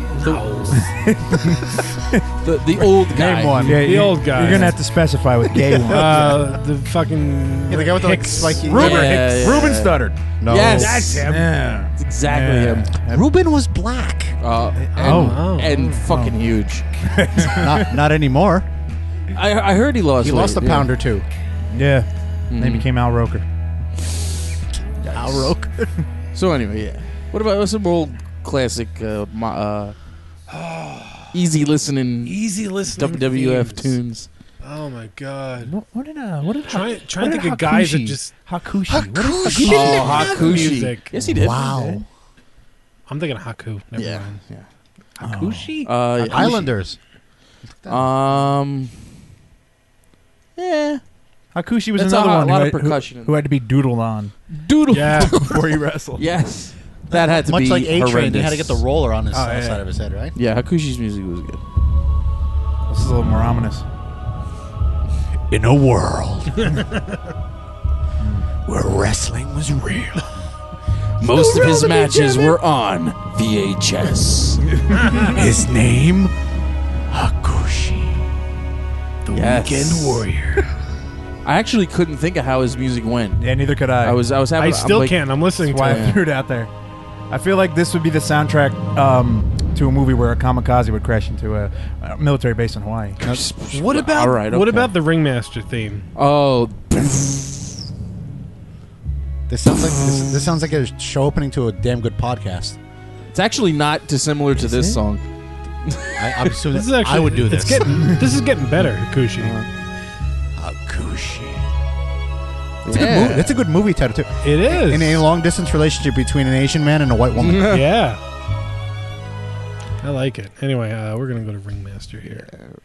I: the the old guy.
E: Name one.
B: The
E: you-
B: old guy.
E: You're gonna have to specify with gay one.
B: Uh, the fucking
D: Yeah, the guy with the, like,
B: Hicks.
D: spiky-
E: Ruben,
I: Yeah,
E: Hicks.
I: yeah,
E: Ruben
I: yeah.
E: stuttered.
D: No.
I: Yes.
B: That's him.
E: Yeah.
I: It's exactly
E: Yeah.
I: him.
D: Ruben was black.
I: Uh, and,
B: Oh.
I: and fucking huge.
D: not not anymore.
I: I I heard he lost.
D: He
I: weight,
D: lost a
I: yeah.
D: pound or two.
E: Yeah.
I: Mhm.
E: Then became Al Roker.
D: Al Roker.
I: So anyway, yeah. What about some old classic, uh, mo- uh, easy listening,
B: Easy listening
I: W W F
B: themes.
I: tunes?
B: Oh my god.
E: What, what did uh, what did
B: Try,
E: Ha-
B: trying
E: what
B: to
E: did
B: think of guys that
E: Hakushi-
B: just
E: Hakushi. What did
D: Hakushi.
B: He didn't
I: Oh,
B: have
I: Hakushi.
B: music.
I: Yes, he did.
D: Wow.
B: I'm thinking of Haku. Never
I: Yeah.
B: mind.
I: Yeah.
B: Hakushi?
I: Uh, yeah.
D: Islanders.
I: Um. Yeah.
E: Hakushi was
I: That's
E: another
I: a lot-
E: one
I: lot
E: who
I: of
E: had, who-
I: percussion in
E: who, had to be doodled on
I: Doodle.
B: Yeah.
E: before he wrestled.
I: Yes. That had to
D: Much
I: be
D: like A Train,
I: horrendous.
D: he had to get the roller on his
E: Oh,
D: uh,
E: yeah.
D: side of his head, right?
I: Yeah, Hakushi's music was good.
E: This is a little more ominous.
D: In a world where wrestling was real.
I: Most of his matches were on V H S.
D: His name, Hakushi, the
I: Yes.
D: Weekend Warrior.
I: I actually couldn't think of how his music went.
E: Yeah, neither could I.
I: I was I was having.
B: I still
I: I'm like,
B: can't. I'm listening
E: That's why
B: to
E: I
B: it.
E: threw it out there. I feel like this would be the soundtrack um, to a movie where a kamikaze would crash into a, a military base in Hawaii.
B: What about
I: All right,
B: what
I: okay.
B: about the Ringmaster theme?
I: Oh,
D: This sounds like this, this sounds like a show opening to a damn good podcast.
I: it's actually not dissimilar to this song.
D: I, I'm assuming
B: This is actually
D: I would do this.
B: It's getting, this is getting better, Hakushi.
D: Hakushi. It's a
I: Yeah.
D: good movie. That's a good movie title too.
B: It is.
D: In a long distance relationship between an Asian man and a white woman.
B: Yeah. I like it. Anyway, uh, we're gonna go to Ringmaster here.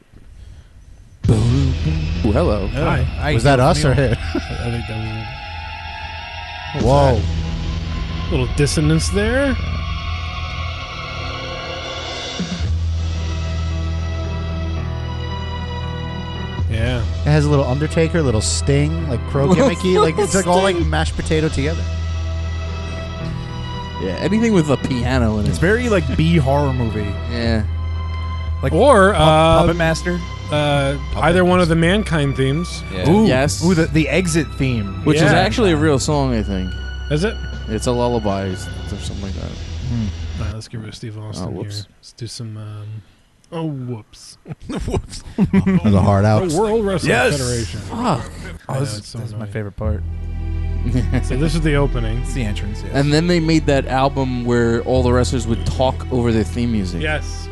I: Ooh, hello.
B: Hi.
E: I
D: Was that
E: healed
D: us or
E: Neil.
D: him?
B: I think that was
D: Whoa.
B: a little dissonance there. Yeah.
D: It has a little Undertaker, a little Sting, like crow gimmicky. Like it's like all like mashed potato together.
I: Yeah, anything with a piano in
E: It's
I: it.
E: very like B horror movie.
I: Yeah.
E: Like
B: Or
E: Pu-
B: uh,
E: Puppet Master.
B: uh, either one of the Mankind themes.
E: Ooh,
I: Yes.
E: Ooh, the, the exit theme.
I: Which is
B: Yeah.
I: actually a real song, I think.
B: Is it?
I: It's a lullaby or something like that.
B: All right, let's get rid of Steve Austin
I: Oh, whoops.
B: here. Let's do some. Um, oh, whoops.
D: That's a hard out.
B: The World Wrestling
E: Yes.
B: Federation.
I: Fuck.
B: I
E: Oh,
B: know,
E: this,
B: it's so
E: this is my
B: annoying.
E: favorite part.
B: So this is the opening.
E: It's the entrance. Yes.
I: And then they made that album where all the wrestlers would talk over their theme music.
B: Yes.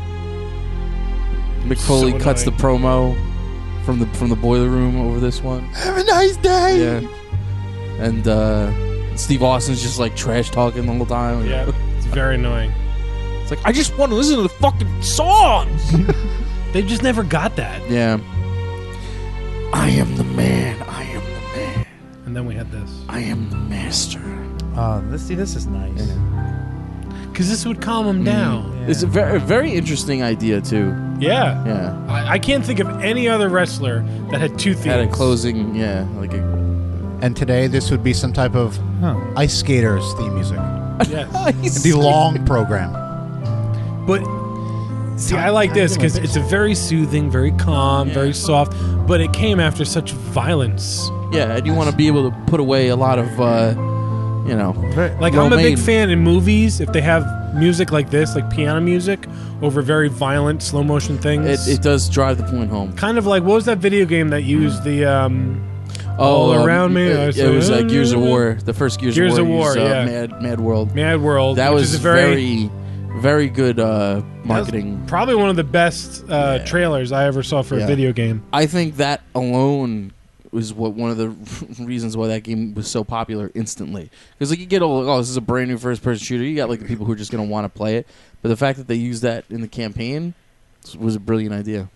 I: Mick Foley
B: So
I: cuts the
B: annoying.
I: promo from the from the boiler room over this one.
D: Have a nice day.
I: Yeah. And uh, Steve Austin's just like trash talking the whole time.
B: Yeah. It's very annoying.
I: It's like, I just want to listen to the fucking songs.
B: They just never got that.
I: Yeah. I am the man. I am the man.
B: And then we had this.
I: I am the master.
E: Oh, this see, this is nice.
B: Because this would calm him down.
E: Yeah.
I: It's a very very interesting idea too.
B: Yeah.
I: Yeah.
B: I, I can't think of any other wrestler that had two themes.
I: Had a closing, yeah, like a
D: And today this would be some type of
E: Huh.
D: Ice Skaters theme music.
B: Yes.
D: The long program.
B: But see, I like this because it's a very soothing, very calm, very soft. But it came after such violence.
I: yeah, and you want to be able to put away a lot of, uh, you know,
B: Like I'm a big
I: well-made-
B: fan in movies if they have music like this, like piano music, over very violent slow motion things.
I: It, it does drive the point home.
B: kind of like what was that video game that used the um, all
I: um,
B: around me?
I: It,
B: I
I: it
B: said,
I: was uh, Gears of War. The first Gears,
B: Gears
I: of
B: of
I: War.
B: War,
I: used, uh,
B: yeah.
I: Mad Mad World.
B: Mad World,
I: That
B: which
I: was
B: is a very,
I: very, very good uh,
B: that was
I: marketing.
B: probably one of the best uh, trailers I ever saw for
I: Yeah.
B: a video game.
I: I think that alone was what one of the reasons why that game was so popular instantly. Because like you get all, oh, this is a brand new first person shooter. You got like the people who are just going to want to play it. But the fact that they used that in the campaign was a brilliant idea.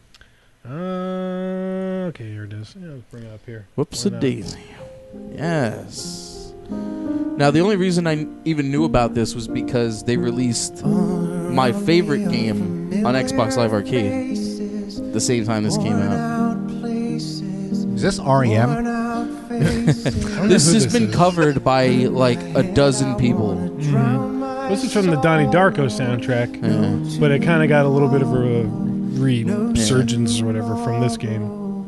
B: Uh, okay, here it is. Yeah, let's bring it up here.
I: Whoops
B: Why
I: a
B: not?
I: daisy. Yes. Now, the only reason I even knew about this was because they released my favorite game on Xbox Live Arcade the same time this came out.
D: Is this R E M?
I: This has been covered by like a dozen people.
B: Mm-hmm. This is from the Donnie Darko soundtrack, yeah. but it kind of got a little bit of a resurgence yeah. or whatever from this game.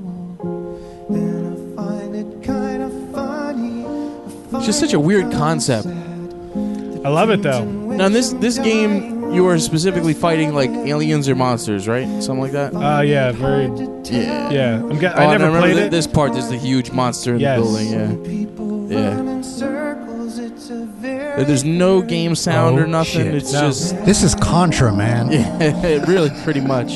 I: It's just such a weird concept.
B: I love it though.
I: Now, in this this game, you are specifically fighting like aliens or monsters, right? Something like that.
B: Uh, yeah, very.
I: Yeah,
B: yeah. I'm ga-
I: oh,
B: I never
I: I
B: played
I: th-
B: it.
I: This part, there's the huge monster in
B: yes.
I: the building. Yeah, yeah. There's no game sound
D: oh,
I: or nothing.
D: Shit.
I: It's
D: no.
I: just.
D: This is Contra, man.
I: Yeah, really, pretty much.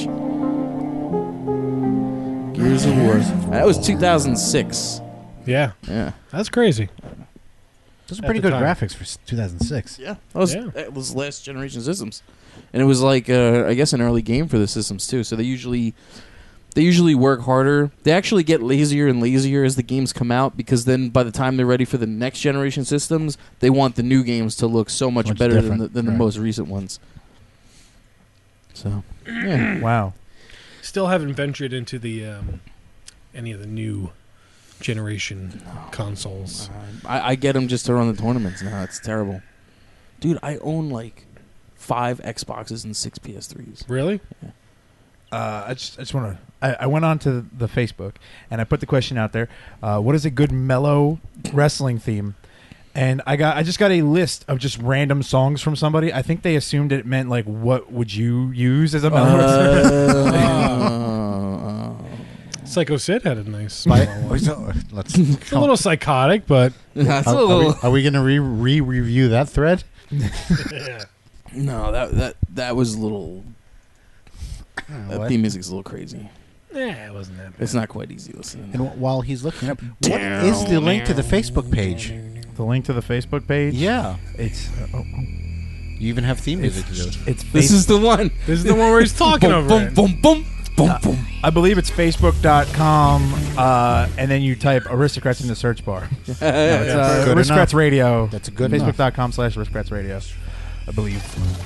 I: Gears of War. That was two thousand six.
B: Yeah.
I: Yeah.
B: That's crazy.
D: Those are pretty good time. graphics for two thousand six.
I: Yeah, that was,
B: yeah.
I: that was last generation systems, and it was like uh, I guess an early game for the systems too. So they usually they usually work harder. They actually get lazier and lazier as the games come out because then by the time they're ready for the next generation systems, they want the new games to look so much, much better different. than the, than right. the most recent ones. So yeah,
E: wow.
B: Still haven't ventured into the um, any of the new generation no. consoles.
I: Uh, I, I get them just to run the tournaments now. It's terrible. Dude, I own like five Xboxes and six P S threes.
B: Really?
I: Yeah.
E: Uh, I just, I just want to. I, I went on to the Facebook and I put the question out there: uh, what is a good mellow wrestling theme? And I got, I just got a list of just random songs from somebody. I think they assumed it meant like, what would you use as a mellow?
I: Uh,
B: uh, Psycho Sid had a nice.
D: By, let's
B: it's a little psychotic, but
I: that's
D: are,
I: a little.
D: Are we, we going to re re review that thread?
B: Yeah.
I: No, that that that was a little. That
D: what?
I: theme music's a little crazy.
B: Yeah, it wasn't that bad.
I: It's not quite easy listening.
D: And w- while he's looking up, what is the link to the Facebook page?
E: The link to the Facebook page?
D: Yeah,
E: it's. Uh, oh.
D: You even have theme music
E: it's,
D: to do it.
E: It's
I: this is the one.
B: This is the one where he's talking
I: boom,
B: over
I: boom,
B: it.
I: Boom, boom, boom,
E: uh,
I: boom.
E: I believe it's facebook dot com, uh, and then you type Aristocrats in the search bar. no, it's uh,
D: Good
E: Aristocrats
D: enough.
E: Radio.
D: That's a good
E: Facebook dot com slash Aristocrats Radio, I believe.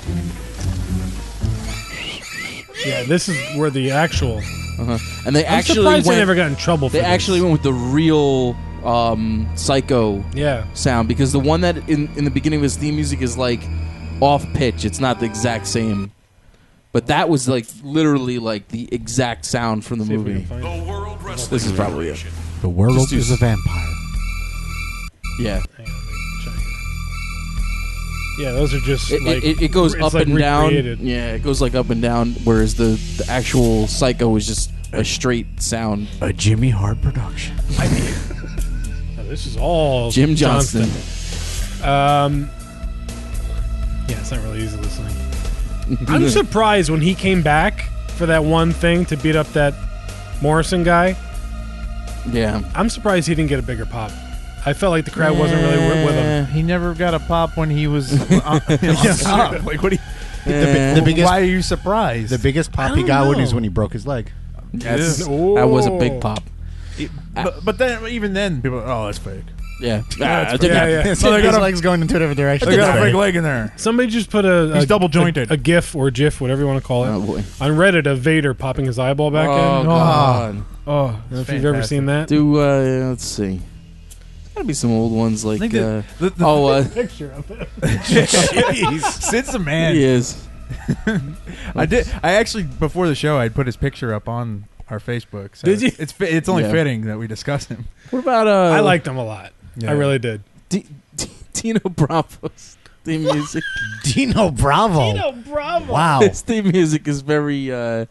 B: Yeah, this is where the actual.
I: Uh-huh. And they
B: I'm
I: actually
B: surprised
I: went,
B: they never got in trouble for
I: They
B: this.
I: actually went with the real um, Psycho
B: yeah.
I: sound because the one that in, in the beginning of his theme music is like off pitch. It's not the exact same. But that was like literally like the exact sound from the
B: See
I: movie.
B: The
O: World
I: this is probably it.
D: The world
I: Just
D: is
I: do-
D: a vampire.
I: Yeah.
B: Hang on, let me check it. Yeah, those are just
I: It,
B: like
I: it, it goes
B: it's
I: up
B: like
I: and down.
B: recreated.
I: Yeah, it goes like up and down, whereas the, the actual Psycho is just a straight sound.
D: A Jimmy Hart production.
B: I mean, oh, this is all
I: Jim Johnston.
B: Johnston. Um, yeah, it's not really easy listening. I'm surprised when he came back for that one thing to beat up that Morrison guy.
I: Yeah.
B: I'm surprised he didn't get a bigger pop. I felt like the crowd wasn't really with, with him.
E: He never got a pop when he was on, on top. Like, what do you,
I: Yeah.
D: The, the biggest,
E: why are you surprised?
D: the biggest pop he
B: don't
D: got when
B: know.
D: is when he broke his leg.
I: That's,
B: Yeah.
I: that was a
B: Oh.
I: big pop.
E: but, but then, even then, people, oh, that's fake.
I: Yeah.
E: Yeah,
I: Ah,
E: it's-
I: didn't
B: yeah,
I: happen.
B: yeah.
D: So
E: they
D: his
E: got a-
D: leg's going in two different directions.
E: They got a
D: That's
E: fake
D: right.
E: leg in there.
B: Somebody just put a
E: He's
B: a,
E: double jointed.
B: a, a GIF or GIF, whatever you want to call it,
I: Oh, boy.
B: on Reddit of Vader popping his eyeball back
I: Oh,
B: in.
I: God.
B: Oh, I don't know if you've ever seen that.
I: Do, uh, let's see. There's gotta be some old ones like,
E: think
I: uh,
E: that- the- the-
I: oh, uh,
B: Picture of it.
E: Jeez, Sid's a man.
I: he is.
E: I did. I actually before the show, I put his picture up on our Facebook. So
B: Did you?
E: It's it's, fi- it's only
I: Yeah.
E: fitting that we discuss him.
I: What about, uh,
B: I liked him a lot.
E: Yeah.
B: I really did.
I: D- D- Dino Bravo's theme music?
D: Dino Bravo.
B: Bravo.
D: Wow.
I: His theme music is very, uh,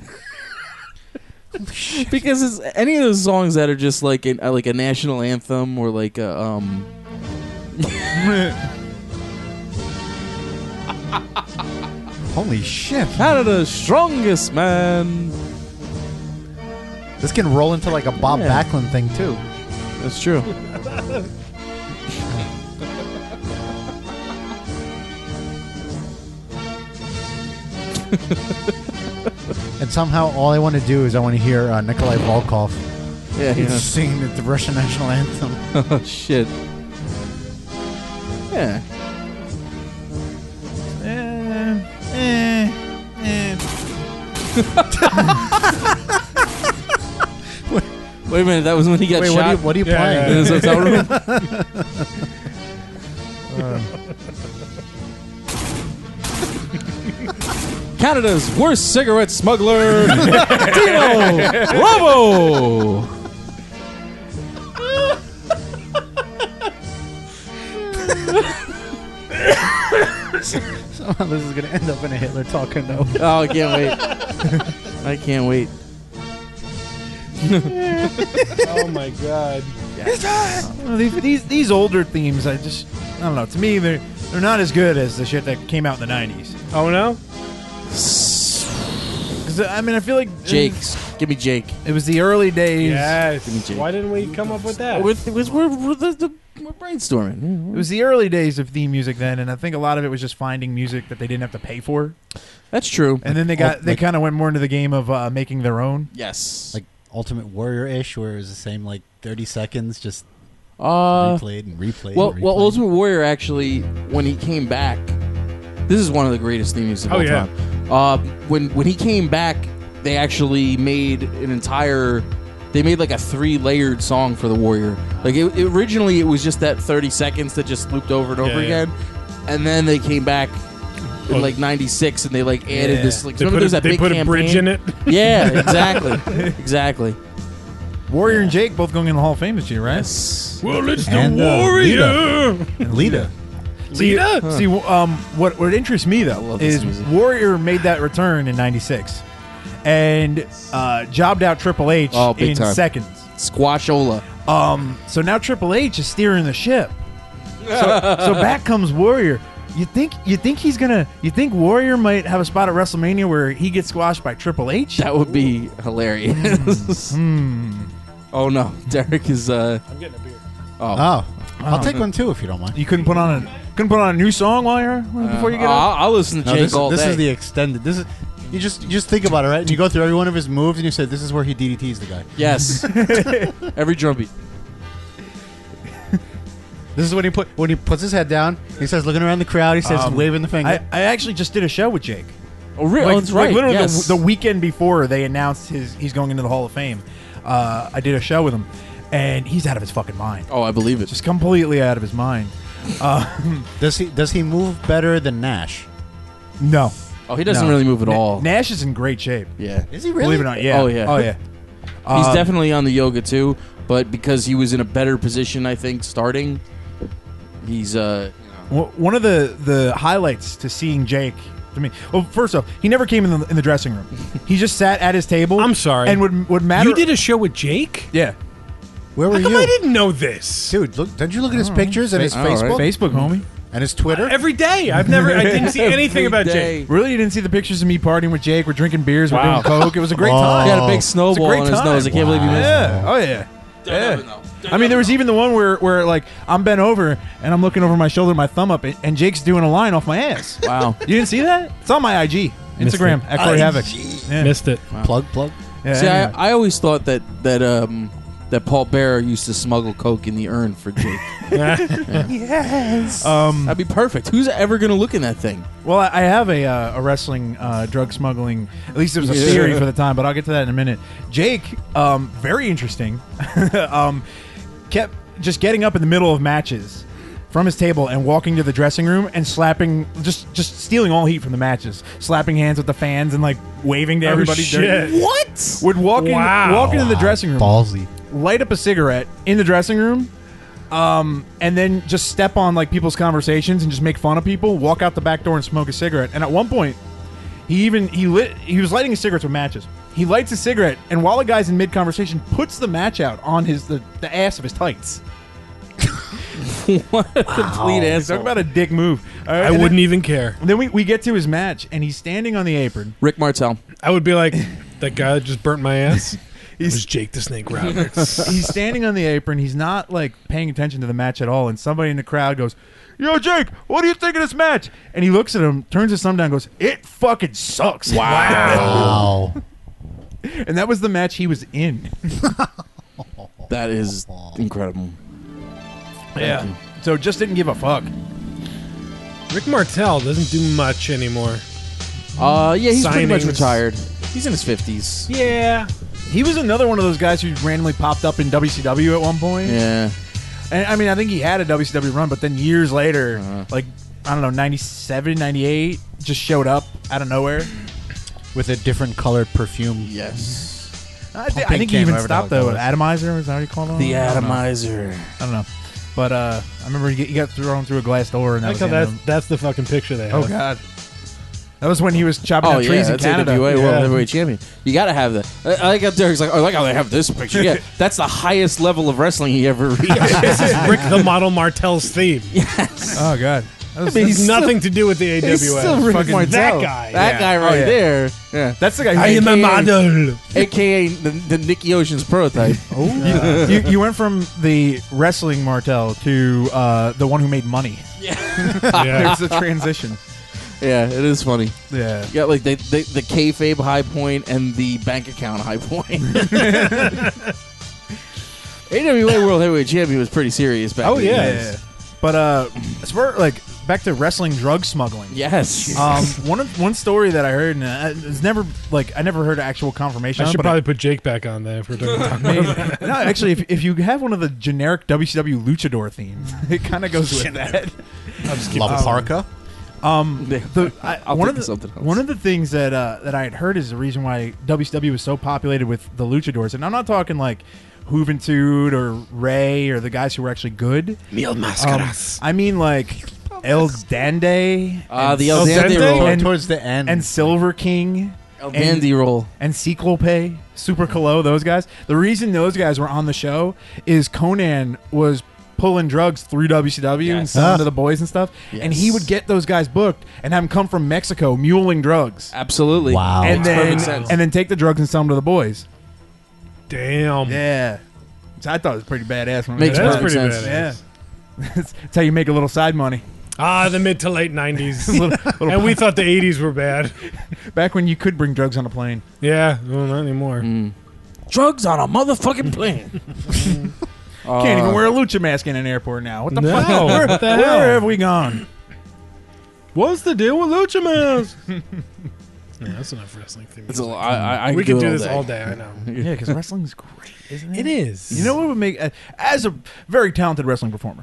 I: because it's any of those songs that are just like an, uh, like a national anthem or like a, um,
D: Holy shit.
I: Canada's strongest man.
D: This can roll into like a Bob
I: Yeah.
D: Backlund thing too.
I: That's true.
D: And somehow all I want to do is I want to hear uh, Nikolai Volkov
I: Yeah, yeah.
D: singing the Russian national anthem.
I: Oh, shit. Yeah.
E: Eh, eh, eh.
I: Wait a minute, that was when he got
D: Wait,
I: shot.
D: what are you, what are you
B: Yeah,
D: playing?
B: yeah,
I: in his hotel room. Canada's worst cigarette smuggler, Dino Bravo.
D: Somehow this is going to end up in a Hitler talking though.
I: Oh, I can't wait. I can't wait.
B: Oh my god.
E: Well, these, these these older themes, I just I don't know. To me, they're they're not as good as the shit that came out in the nineties.
B: Oh no.
E: 'Cause, I mean, I feel like
I: Jake's. Give me Jake.
E: It was the early days.
B: Yes. Why didn't we come up with that?
I: We're, we're, we're, we're, we're brainstorming.
E: It was the early days of theme music then, and I think a lot of it was just finding music that they didn't have to pay for.
I: That's true.
E: And then they got
D: Like-
E: they
D: like-
E: kind of went more into the game of uh, making their own.
I: Yes.
D: Like Ultimate Warrior-ish, where it was the same like thirty seconds, just
I: Uh,
D: replayed and replayed.
I: well,
D: and replayed.
I: well, Ultimate Warrior actually, when he came back, this is one of the greatest theme music of
B: Oh,
I: all
B: yeah.
I: time. Uh, when when he came back, they actually made an entire. They made like a three-layered song for the Warrior. Like it, it- originally, it was just that thirty seconds that just looped over and over
B: Yeah, yeah.
I: again, and then they came back in
B: Oh.
I: like ninety-six, and they like added
E: Yeah.
I: this. Like
B: They
I: remember
B: put,
I: there's
B: a,
I: that
B: they
I: big
B: put a
I: campaign?
B: bridge in it.
I: Yeah, exactly, exactly.
E: Warrior and Jake both going in the Hall of Fame this year, right?
B: Well, it's the
D: And, uh,
B: Warrior.
D: and Lita.
E: See,
B: Lita?
E: see, um, what what interests me though
I: love this
E: is
I: music.
E: Warrior made that return in ninety-six, and uh, jobbed out Triple H
I: Oh, big
E: in
I: time.
E: seconds.
I: Squashola.
E: Um, so now Triple H is steering the ship. So, so back comes Warrior. You think you think he's gonna? You think Warrior might have a spot at WrestleMania where he gets squashed by Triple H?
I: That would be hilarious. Oh no, Derek is. uh
B: I'm getting a beer.
I: Oh,
D: Oh, I'll
E: Oh.
D: take one too if you don't mind.
E: You couldn't put on a couldn't put on a new song while you're before you get
I: Uh,
E: up.
I: I'll, I'll listen to
D: No,
I: Jake
D: this,
I: all
D: this
I: day.
D: is the extended. This is you just you just think about it, right? And you go through every one of his moves, and you say this is where he D D Ts the guy.
I: Yes. Every drum beat.
D: This is when he put when he puts his head down. He starts looking around the crowd. He starts
E: Um,
D: waving the finger.
E: I, I actually just did a show with Jake.
I: Oh, really?
E: Like,
I: oh, that's
E: like
I: right.
E: literally
I: yes.
E: the, the weekend before they announced his he's going into the Hall of Fame. Uh, I did a show with him, and he's out of his fucking mind.
I: oh, I believe it.
E: Just completely out of his mind. Uh,
D: does he does he move better than Nash?
E: no,
I: Oh, he doesn't
E: no.
I: really move at
E: Na-
I: all.
E: Nash is in great shape.
I: yeah.
D: Is he really?
E: Believe it or not, yeah.
I: Oh, yeah.
E: Oh yeah.
I: He's
E: Uh,
I: definitely on the yoga too, but because he was in a better position, I think, starting, he's uh
E: w- one of the the highlights to seeing Jake. To me, well, first off, he never came in the, in the dressing room. He just sat at his table.
B: I'm sorry.
E: and would would matter.
B: You did a show with Jake?
E: yeah.
D: Where were
B: How come
D: you,
B: I didn't know this?
D: dude? Look, didn't you look at his pictures and his
I: All right.
D: Facebook
E: Facebook, homie.
D: and his Twitter?
B: Every day. I've never. I didn't see anything
I: every
B: about
I: day.
B: Jake.
E: Really, you didn't see the pictures of me partying with Jake? We're drinking beers. We're
B: Wow.
E: doing coke. It was a great
D: Whoa.
E: time.
I: He had a big
E: It's a
I: snowball
E: great
I: on his
E: time.
I: nose. I can't believe he missed it.
E: Yeah. Oh yeah. Yeah. I mean, there was even the one where, where like I'm bent over and I'm looking over my shoulder, my thumb up, and Jake's doing a line off my ass.
I: Wow.
E: You didn't see that? It's on my I G,
B: Missed
E: Instagram
B: it.
E: at Corey Havoc.
D: I G.
E: Yeah.
B: Missed it.
D: Plug plug.
E: Yeah,
I: See,
E: anyway.
I: I, I always thought that that um that Paul Bearer used to smuggle coke in the urn for Jake.
E: yes. Um,
I: That'd be perfect. Who's ever gonna look in that thing?
E: well, I I have a uh, a wrestling uh, drug smuggling. At least it was a
I: Yeah.
E: theory for the time, but I'll get to that in a minute. Jake, um, very interesting. um, kept just getting up in the middle of matches from his table and walking to the dressing room and slapping, just just stealing all heat from the matches, slapping hands with the fans and like waving to
B: Oh,
E: everybody.
B: shit.
I: What?
E: Would walk in,
B: Wow.
E: walk into the dressing room,
D: Ballsy.
E: light up a cigarette in the dressing room, um, and then just step on like people's conversations and just make fun of people. Walk out the back door and smoke a cigarette. And at one point, he even he lit he was lighting his cigarettes with matches. He lights a cigarette, and while the guy's in mid conversation, puts the match out on his the, the ass of his tights.
I: What a complete
E: Talk
I: asshole.
E: about a dick move. All right,
B: I
E: and then-
B: wouldn't even care.
E: and then we, we get to his match, and he's standing on the apron.
I: Rick Martel.
B: I would be like, that guy that just burnt my ass. It was Jake the Snake Roberts.
E: He's standing on the apron. He's not like paying attention to the match at all. And somebody in the crowd goes, "Yo, Jake, what do you think of this match?" And he looks at him, turns his thumb down, and goes, "It fucking sucks."
D: Wow.
E: And that was the match he was in.
I: That is incredible.
E: Yeah. So just didn't give a fuck.
B: Rick Martel doesn't do much anymore.
I: Uh, yeah, he's pretty much
B: Signings.
I: retired. He's in his fifties.
B: Yeah.
E: He was another one of those guys who randomly popped up in W C W at one point.
I: Yeah.
E: And I mean, I think he had a W C W run, but then years later,
I: Uh-huh.
E: like, I don't know, ninety-seven, ninety-eight, just showed up out of nowhere.
D: With a different colored perfume.
I: Yes.
E: I, thi- I
D: Pumping
E: think he
D: can,
E: even
D: whatever the
E: stopped,
D: hell
E: though.
D: it was.
E: Atomizer, is that what you call him?
I: The
E: I don't know.
I: Atomizer.
E: I don't know. But uh, I remember he got, he got thrown through a glass door. And
B: I
E: that
B: like
E: was
B: how
E: the end
B: that's,
E: of him.
B: that's the fucking picture they have.
E: Oh, God. That was when he was chopping
I: Oh
E: down
I: yeah,
E: trees in
I: that's
E: Canada.
I: A W A World
B: Yeah.
I: Heavyweight Champion. You got to have that. I, I like how Derek's like, oh, I like how they have this picture. Yeah, that's the highest level of wrestling he ever reached.
B: This is Rick the Model Martel's theme.
I: Yes.
E: Oh, God. That was-
B: I mean, he's
I: still-
B: nothing to do with the A W A.
I: He's still Rick
B: Fucking
I: Martel.
B: that guy.
I: That
E: Yeah.
I: guy
E: Oh,
I: right
E: yeah.
I: there. Yeah.
E: That's the guy who
B: I am a
I: A K A
B: model.
I: A K A the, the Nicky Ocean's prototype.
E: Oh, you, you went from the wrestling Martel to uh, the one who made money.
B: Yeah.
E: There's the transition.
I: Yeah, it is funny.
E: Yeah.
I: Yeah, like the the, the kayfabe high point and the bank account high point. A W A World Heavyweight Champion was pretty serious back
B: Oh,
I: then.
B: yeah.
E: Yeah. But uh, as far like back to wrestling drug smuggling.
I: Yes.
E: Um, one of, one story that I heard, and uh, it's never like I never heard actual confirmation.
B: I
E: on it,
B: should
E: but
B: probably put Jake back on there if we're talking about
E: Maybe. No, actually, if, if you have one of the generic W C W luchador themes, it kind of goes with that.
B: I'll just keep
D: La
B: this.
D: Parka.
E: Um, the, I,
I: I'll
E: one
I: think
E: of
I: of something
E: the
I: else.
E: one of the things that uh, that I had heard is the reason why W C W was so populated with the luchadors, and I'm not talking like Juventud or Ray or the guys who were actually good.
B: Mil
E: Um,
B: Mascaras.
E: I mean like El Dande,
I: Ah,
E: and
I: the El
B: El
I: Dande
B: Dande?
I: roll.
E: And-
D: Towards the end.
E: and Silver King.
I: El
E: and-
I: Dandy roll.
E: and Cyclope, Super Colo, those guys. The reason those guys were on the show is Conan was pulling drugs through W C W and
I: Yes.
E: selling
D: Ah.
E: to the boys and stuff. And he
I: Yes.
E: would get those guys booked and have them come from Mexico muling drugs.
I: Absolutely.
D: Wow.
E: and
I: Makes
E: then
I: perfect sense.
E: and then take the drugs and sell them to the boys.
B: Damn.
E: Yeah. So I thought it was pretty badass. When I
I: Makes
E: heard
B: That's
E: that.
I: perfect
B: pretty
I: sense.
B: badass.
E: Yeah. That's that's how you make a little side money.
B: Ah, the mid to late nineties. And we thought the eighties were bad.
E: Back when you could bring drugs on a plane.
B: Yeah, well, not anymore.
I: Mm. Drugs on a motherfucking plane. Uh,
E: Can't even wear a lucha mask in an airport now. What the
B: No,
E: fuck? Where,
B: what the
E: where
B: hell?
E: have we gone?
B: What's the deal with Lucha Mask? Yeah, that's enough wrestling theme.
I: It's a, I, I, I
B: we
I: could
B: could do
I: it
B: this
I: day.
B: all day, I know.
E: Yeah, because wrestling's great, isn't it?
B: It is.
E: You know what would make, uh, as a very talented wrestling performer,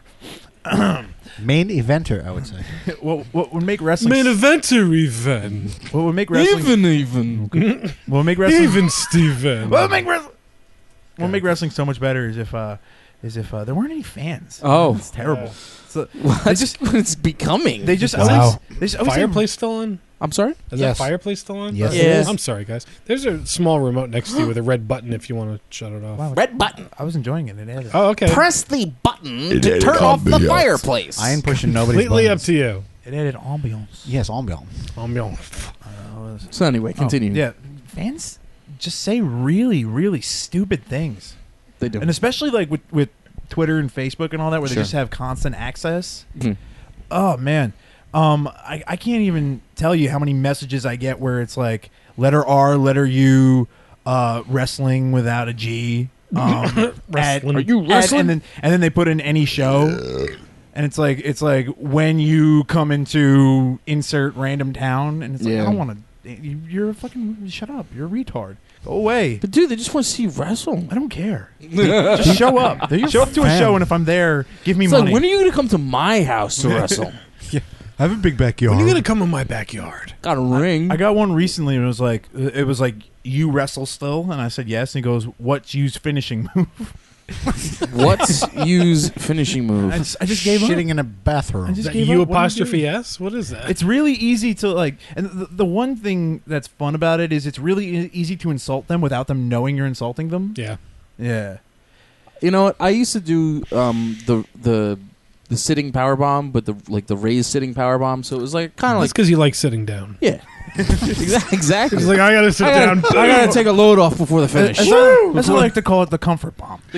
D: Main eventer, I would say.
E: what, what would make wrestling
B: Main eventer even.
E: what would make wrestling
I: Even, even.
E: what would make wrestling
B: Even Steven.
E: what would make wrestling what would make wrestling so much better is if uh is if uh, there weren't any fans.
I: Oh.
E: It's terrible. So
I: That's just what it's becoming.
E: they just
D: Wow.
E: always they just always say-
B: Fireplace still on?
I: I'm sorry?
B: Is
D: Yes.
B: that fireplace still on?
D: Yes,
I: it is.
B: I'm sorry, guys. There's a small remote next to you with a red button if you want to shut it off.
E: Wow,
I: Red button.
E: I was enjoying it. It added.
B: Oh, okay.
I: Press the button
G: It
I: to
G: ain't
I: turn off the
G: ambiance.
I: fireplace.
D: I ain't pushing nobody's
B: Completely up
D: buttons.
B: to you.
E: It added ambiance.
D: Yes, ambiance.
B: Ambiance.
I: So anyway, continue.
E: Oh, yeah, fans just say really really stupid things.
I: They do.
E: And especially like with, with Twitter and Facebook and all that, where they
I: Sure.
E: just have constant access.
I: Mhm.
E: Oh man, um, I, I can't even tell you how many messages I get where it's like letter R, letter U, uh, wrestling without a G. Um,
B: Wrestling.
E: at-
I: Are you
E: at-
I: wrestling?
E: and then and then they put in any show. And it's like it's like when you come into insert random town, and it's like
I: Yeah.
E: I don't want to. You're a fucking shut up. You're a retard. Go away.
I: But dude, they just want to see you wrestle.
E: I don't care. Just show up.
D: They're your
E: Show up to a
D: fan.
E: show, and if I'm there, give me
I: It's
E: money.
I: like, when are you going to come to my house to wrestle?
D: I have a big backyard.
B: When are you going to come in my backyard?
I: Got a ring.
E: I got one recently, and it was like it was like you wrestle still, and I said yes, and he goes, "What's U's finishing move?"
I: What's U's finishing move?
E: I just, I just gave up.
D: Shitting in a
E: I
D: bathroom.
E: just
B: Is that
E: gave
B: U
E: up. What do you
B: apostrophe
E: do?
B: S? What is that?
E: It's really easy to like, and the, the one thing that's fun about it is it's really e- easy to insult them without them knowing you're insulting them.
B: yeah.
E: Yeah.
I: You know what? I used to do um, the the the sitting power bomb, but the like the raised sitting power bomb. So it was like kind of
B: That's
I: like
B: because you like sitting down.
I: yeah, exactly. Exactly.
B: It's like, I got to sit
I: I
B: down.
I: gotta, I gotta take a load off before the finish.
E: That's, what, that's what I like to call it, the comfort bomb.
I: The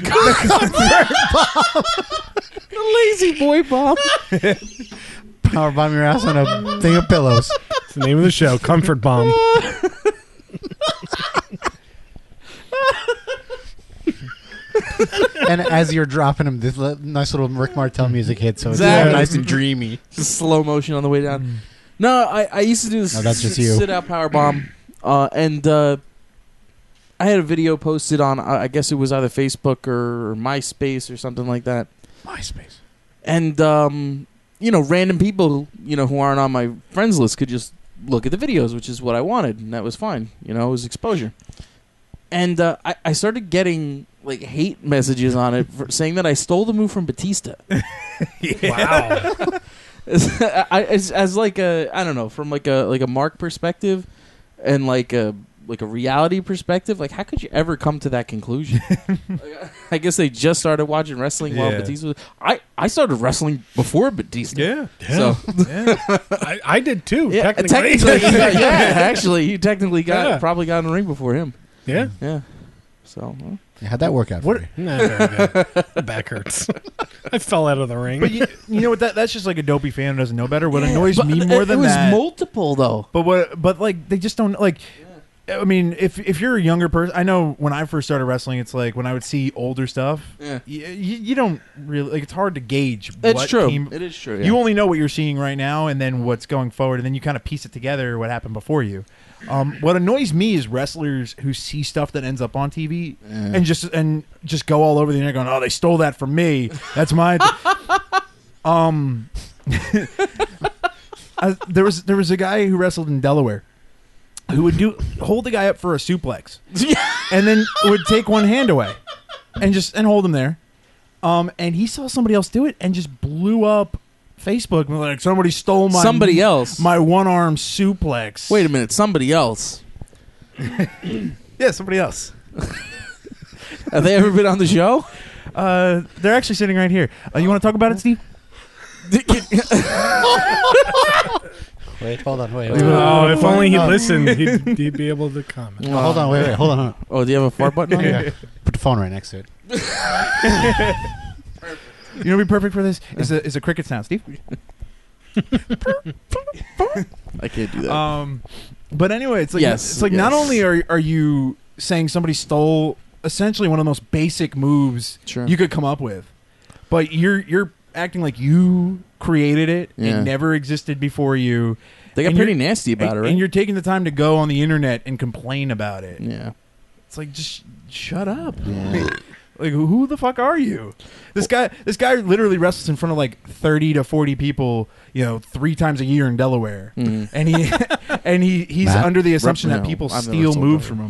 I: lazy boy bomb.
D: Power bomb your ass on a thing of pillows.
B: It's the name of the show, Comfort Bomb.
D: And as you're dropping him, this li- nice little Rick Martel music hits, so
I: Exactly.
D: it's nice and dreamy.
I: Just slow motion on the way down. No, I, I used to do this
D: No, that's just you.
I: sit out power bomb, uh, and uh, I had a video posted on uh, I guess it was either Facebook or MySpace or something like that.
D: MySpace.
I: And um, you know, random people you know who aren't on my friends list could just look at the videos, which is what I wanted, and that was fine. You know, it was exposure. And uh, I, I started getting like hate messages on it for saying that I stole the move from Batista.
B: Wow.
I: as, I, as, as like a I don't know from like a like a Mark perspective and like a like a reality perspective, like how could you ever come to that conclusion? Like, I guess they just started watching wrestling while
E: Yeah.
I: Batista was, I I started wrestling before Batista.
E: Yeah.
I: So
E: Yeah.
B: I, I did too.
I: yeah,
B: technically.
I: technically, yeah, yeah, actually, you technically got
B: Yeah.
I: probably got in the ring before him.
B: Yeah.
I: Yeah. So well.
D: Yeah, how'd that work out? For you?
B: Nah, very good. The back hurts. I fell out of the ring.
E: But you, you know what? That that's just like a dopey fan who doesn't know better. What
I: Yeah,
E: annoys
I: but
E: me
I: it-
E: more than
I: it was
E: that,
I: multiple though.
E: But what? But like they just don't like. I mean, if if you're a younger person, I know when I first started wrestling, it's like when I would see older stuff.
I: Yeah.
E: You, you don't really like. It's hard to gauge.
I: It's
E: what
I: true.
E: Came,
I: It is true,
E: You
I: yeah.
E: only know what you're seeing right now, and then what's going forward, and then you kind of piece it together. What happened before you. Um, what annoys me is wrestlers who see stuff that ends up on T V
I: Yeah.
E: and just and just go all over the internet going, "Oh, they stole that from me. That's my." um, I, there was there was a guy who wrestled in Delaware who would do hold the guy up for a suplex, and then would take one hand away, and just and hold him there. Um, and he saw somebody else do it and just blew up Facebook and was like, somebody stole my
I: Somebody else?
E: my one arm suplex.
I: Wait a minute, somebody else.
E: Yeah, somebody else.
I: Have they ever been on the show?
E: Uh, they're actually sitting right here. Uh, you want to talk about it, Steve?
D: Wait, hold on, wait. wait,
B: Oh,
D: wait,
B: if
D: wait,
B: only he
D: no.
B: listened, he'd, he'd be able to comment.
D: Oh, hold on, wait, wait, hold on. Hold on.
I: Oh, do you have a fart button on
D: Yeah.
I: it?
D: Put the phone right next to it.
E: You know, what'd be perfect for this is a is a cricket sound, Steve.
I: I can't do that.
E: Um, but anyway, it's like
I: Yes,
E: it's like not
I: yes.
E: only are are you saying somebody stole essentially one of the most basic moves
I: Sure.
E: you could come up with, but you're you're acting like you created it.
I: Yeah.
E: It never existed before you.
I: They got
E: And
I: pretty
E: you're-
I: nasty about
E: and,
I: it, right?
E: And you're taking the time to go on the internet and complain about it.
I: Yeah.
E: It's like just shut up.
I: Yeah.
E: Like who the fuck are you? This guy this guy literally wrestles in front of like thirty to forty people, you know, three times a year in Delaware.
I: Mhm.
E: And he and he he's
I: Matt?
E: under the assumption
I: Rep-
E: that
I: no,
E: people
I: I've never
E: steal
I: sold
E: moves
I: that.
E: from him.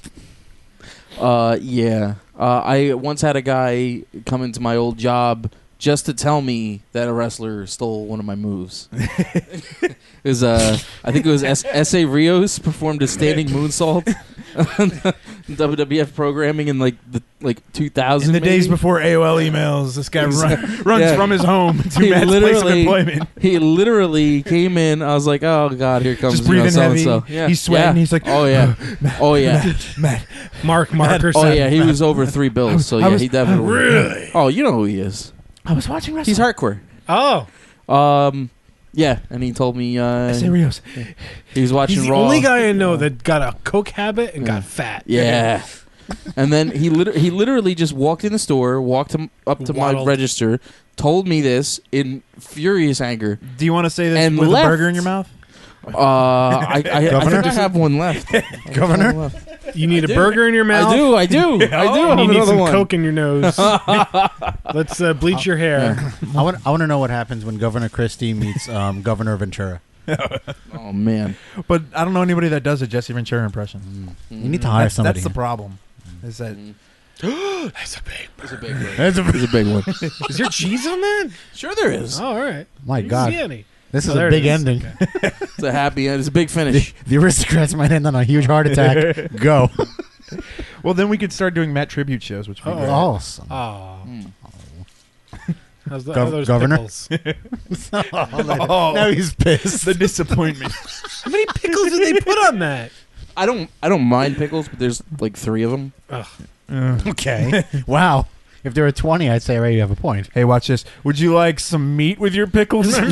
I: Uh, yeah. Uh, I once had a guy come into my old job just to tell me that a wrestler stole one of my moves. It was, uh, I think it was S- S.A. Rios performed a standing moonsault on W W F programming in like the like two thousand.
E: In the days
I: maybe?
E: before A O L emails, this guy run, runs
I: Yeah.
E: from his home to
I: He
E: Matt's place of
I: literally-
E: employment.
I: He literally came in. I was like, "Oh God, here comes
E: Just
I: you know,
E: breathing heavy.
I: so-and-so." Yeah.
E: He's sweating.
I: Yeah.
E: He's like,
I: "Oh yeah, oh yeah."
E: Matt, Matt,
B: Mark Marker
I: Oh
B: said.
I: yeah, he was over three bills. So
E: I
I: yeah,
E: was-
I: he definitely.
B: Really?
I: Oh, you know who he is.
E: I was watching wrestling.
I: He's hardcore.
B: Oh,
I: Um, yeah, and he told me uh,
E: S A. Rios.
I: he was watching
B: he's the
I: Raw.
B: only guy I know that got a coke habit and got fat.
I: Yeah. And then he lit- he literally just walked in the store, walked him up to my
B: Waddled.
I: register, told me this in furious anger.
E: Do you want to say this
I: And
E: with
I: left.
E: a burger in your mouth?
I: Uh, I, I, I
D: Governor?
I: think I have one left. I have
D: Governor?
I: one left.
B: You need a
I: do.
B: burger in your mouth.
I: I do, I do, I do.
B: And
I: have
B: you need
I: another
B: some
I: one.
B: coke in your nose. Let's uh, bleach your hair.
D: I want I want to know what happens when Governor Christie meets um, Governor Ventura.
I: Oh man,
E: But I don't know anybody that does a Jesse Ventura impression.
D: You need to hire
E: That's,
D: somebody.
E: that's the problem. Is that
B: That's a big.
I: it's a big one.
D: That's a-
I: It's a big one.
B: Is there cheese on that?
I: Sure, there is.
B: Oh, all right.
D: My
B: Didn't
D: God.
B: see any.
D: This
B: Oh,
D: is
B: there
D: a
B: it
D: big
B: is.
D: ending.
B: Okay.
I: It's a happy end. It's a big
D: The,
I: finish.
D: the aristocrats might end on a huge heart attack. Go.
E: well? Then we could start doing Matt tribute shows, which would be great.
D: Awesome.
B: Oh. How's the,
D: Gov-
B: how are those
D: Governor?
B: pickles?
E: Oh.
D: Now he's pissed.
E: the disappointment.
B: How many pickles did they put on that?
I: I don't I don't mind pickles, but there's like three of them.
E: Uh,
D: Okay. Wow. If there were twenty, I'd say, right, you have a point.
E: hey, watch this. Would you like some meat with your pickles? oh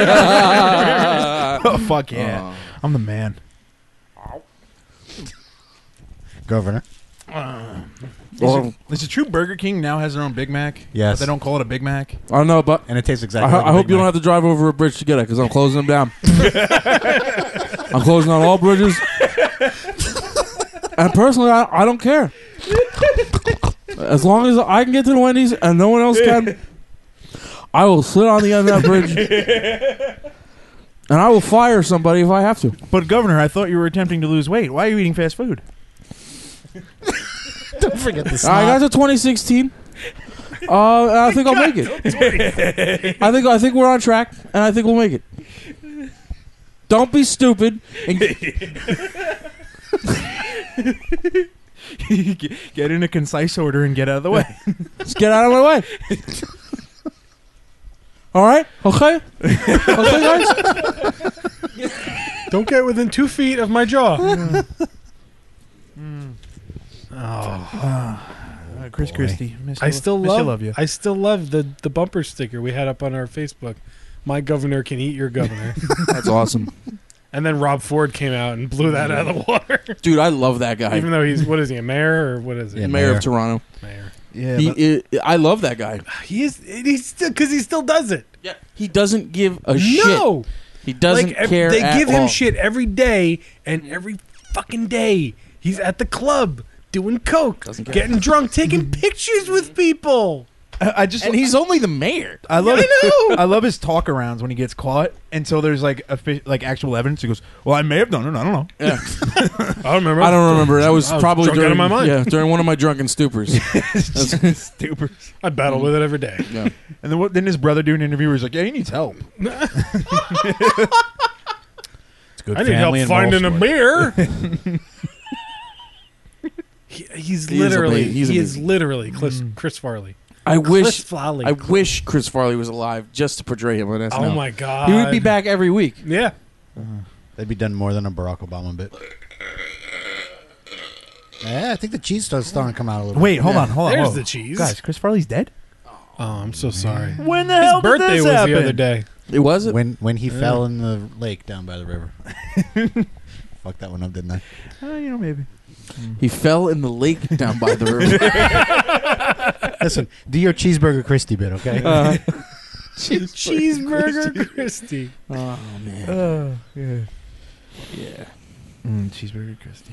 E: fuck yeah! I'm the man.
D: Governor.
E: Is it, is it true Burger King now has their own Big Mac?
D: Yes.
E: But they don't call it a Big Mac?
I: I know, but
D: and it tastes
I: I,
D: exactly.
I: ho-
D: like a
I: I hope
D: Big
I: you
D: Mac.
I: don't have to drive over a bridge to get it because I'm closing them down. I'm closing on all bridges. And personally, I, I don't care. As long as I can get to the Wendy's and no one else can, I will sit on the end of that bridge and I will fire somebody if I have to.
E: But Governor, I thought you were attempting to lose weight. Why are you eating fast food?
D: Don't forget this.
I: I got to twenty sixteen. Uh, and I think I'll make it. I think I think we're on track, and I think we'll make it. Don't be stupid. And
E: Get in a concise order and get out of the way.
I: just get out of my way. All right? Okay? Okay, guys?
B: Don't get within two feet of my jaw.
E: Mm.
B: Oh,
E: Uh, Chris Christie. Miss
B: I
E: you-
B: still
E: miss you,
B: love,
E: love you.
B: I still love the the bumper sticker we had up on our Facebook. My governor can eat your governor.
I: That's awesome.
B: And then Rob Ford came out and blew that out of the water.
I: Dude, I love that guy.
B: Even though he's, what is he, a mayor or what is he?
I: Yeah, mayor, of Toronto.
B: Mayor.
E: Yeah,
I: he, I I love that guy.
B: He is, he's still, because he still does it.
I: Yeah. He doesn't give a shit.
B: No.
I: He doesn't
B: Like, ev-
I: care
B: They
I: at
B: give him
I: all.
B: shit every day, and every fucking day he's at the club doing coke, getting drunk, taking pictures with people.
E: I I just
I: And he's only the mayor.
E: I love
B: I know.
E: I love his talk arounds when he gets caught until there's like offi- like actual evidence. He goes, "Well, I may have done it. I don't know."
I: Yeah.
B: I don't remember.
I: I don't remember. That was,
B: I was
I: probably
B: drunk out
I: during
B: of my mind.
I: Yeah, during one of my drunken stupors.
E: Stupid.
B: I battle with it every day.
I: Yeah.
E: And then what, then his brother do an interview where he's like, "Yeah, he needs help."
D: It's good
B: I need help
D: family and
B: finding a
D: moral
B: beer. he, he's
I: He is
B: literally,
I: ama- he's
B: he is
I: amazing.
B: literally Chris, Chris Farley.
I: I wish
B: Chris Farley.
I: I wish Chris Farley was alive just to portray him on S N L.
B: Oh my god,
I: He would be back every week.
B: Yeah,
D: They'd be done more than a Barack Obama bit. Yeah, I think the cheese starts starting to come out a little.
E: Wait,
D: bit.
E: hold
D: Yeah.
E: on, hold on.
B: There's
E: whoa.
B: the cheese.
E: Guys, Chris Farley's dead.
B: Oh, I'm so sorry.
E: When the
B: His
E: hell did
B: birthday
E: this
B: was
E: happen?
B: the other day.
I: It was it?
D: When when he fell in the lake down by the river. Fucked that one up, didn't I?
E: Uh, you know, maybe.
I: He fell in the lake down by the river.
D: Listen, do your cheeseburger Christie bit, okay?
I: Uh,
B: Cheeseburger Christie.
I: Oh man.
E: Uh, yeah.
I: Yeah.
E: Mm, cheeseburger Christie.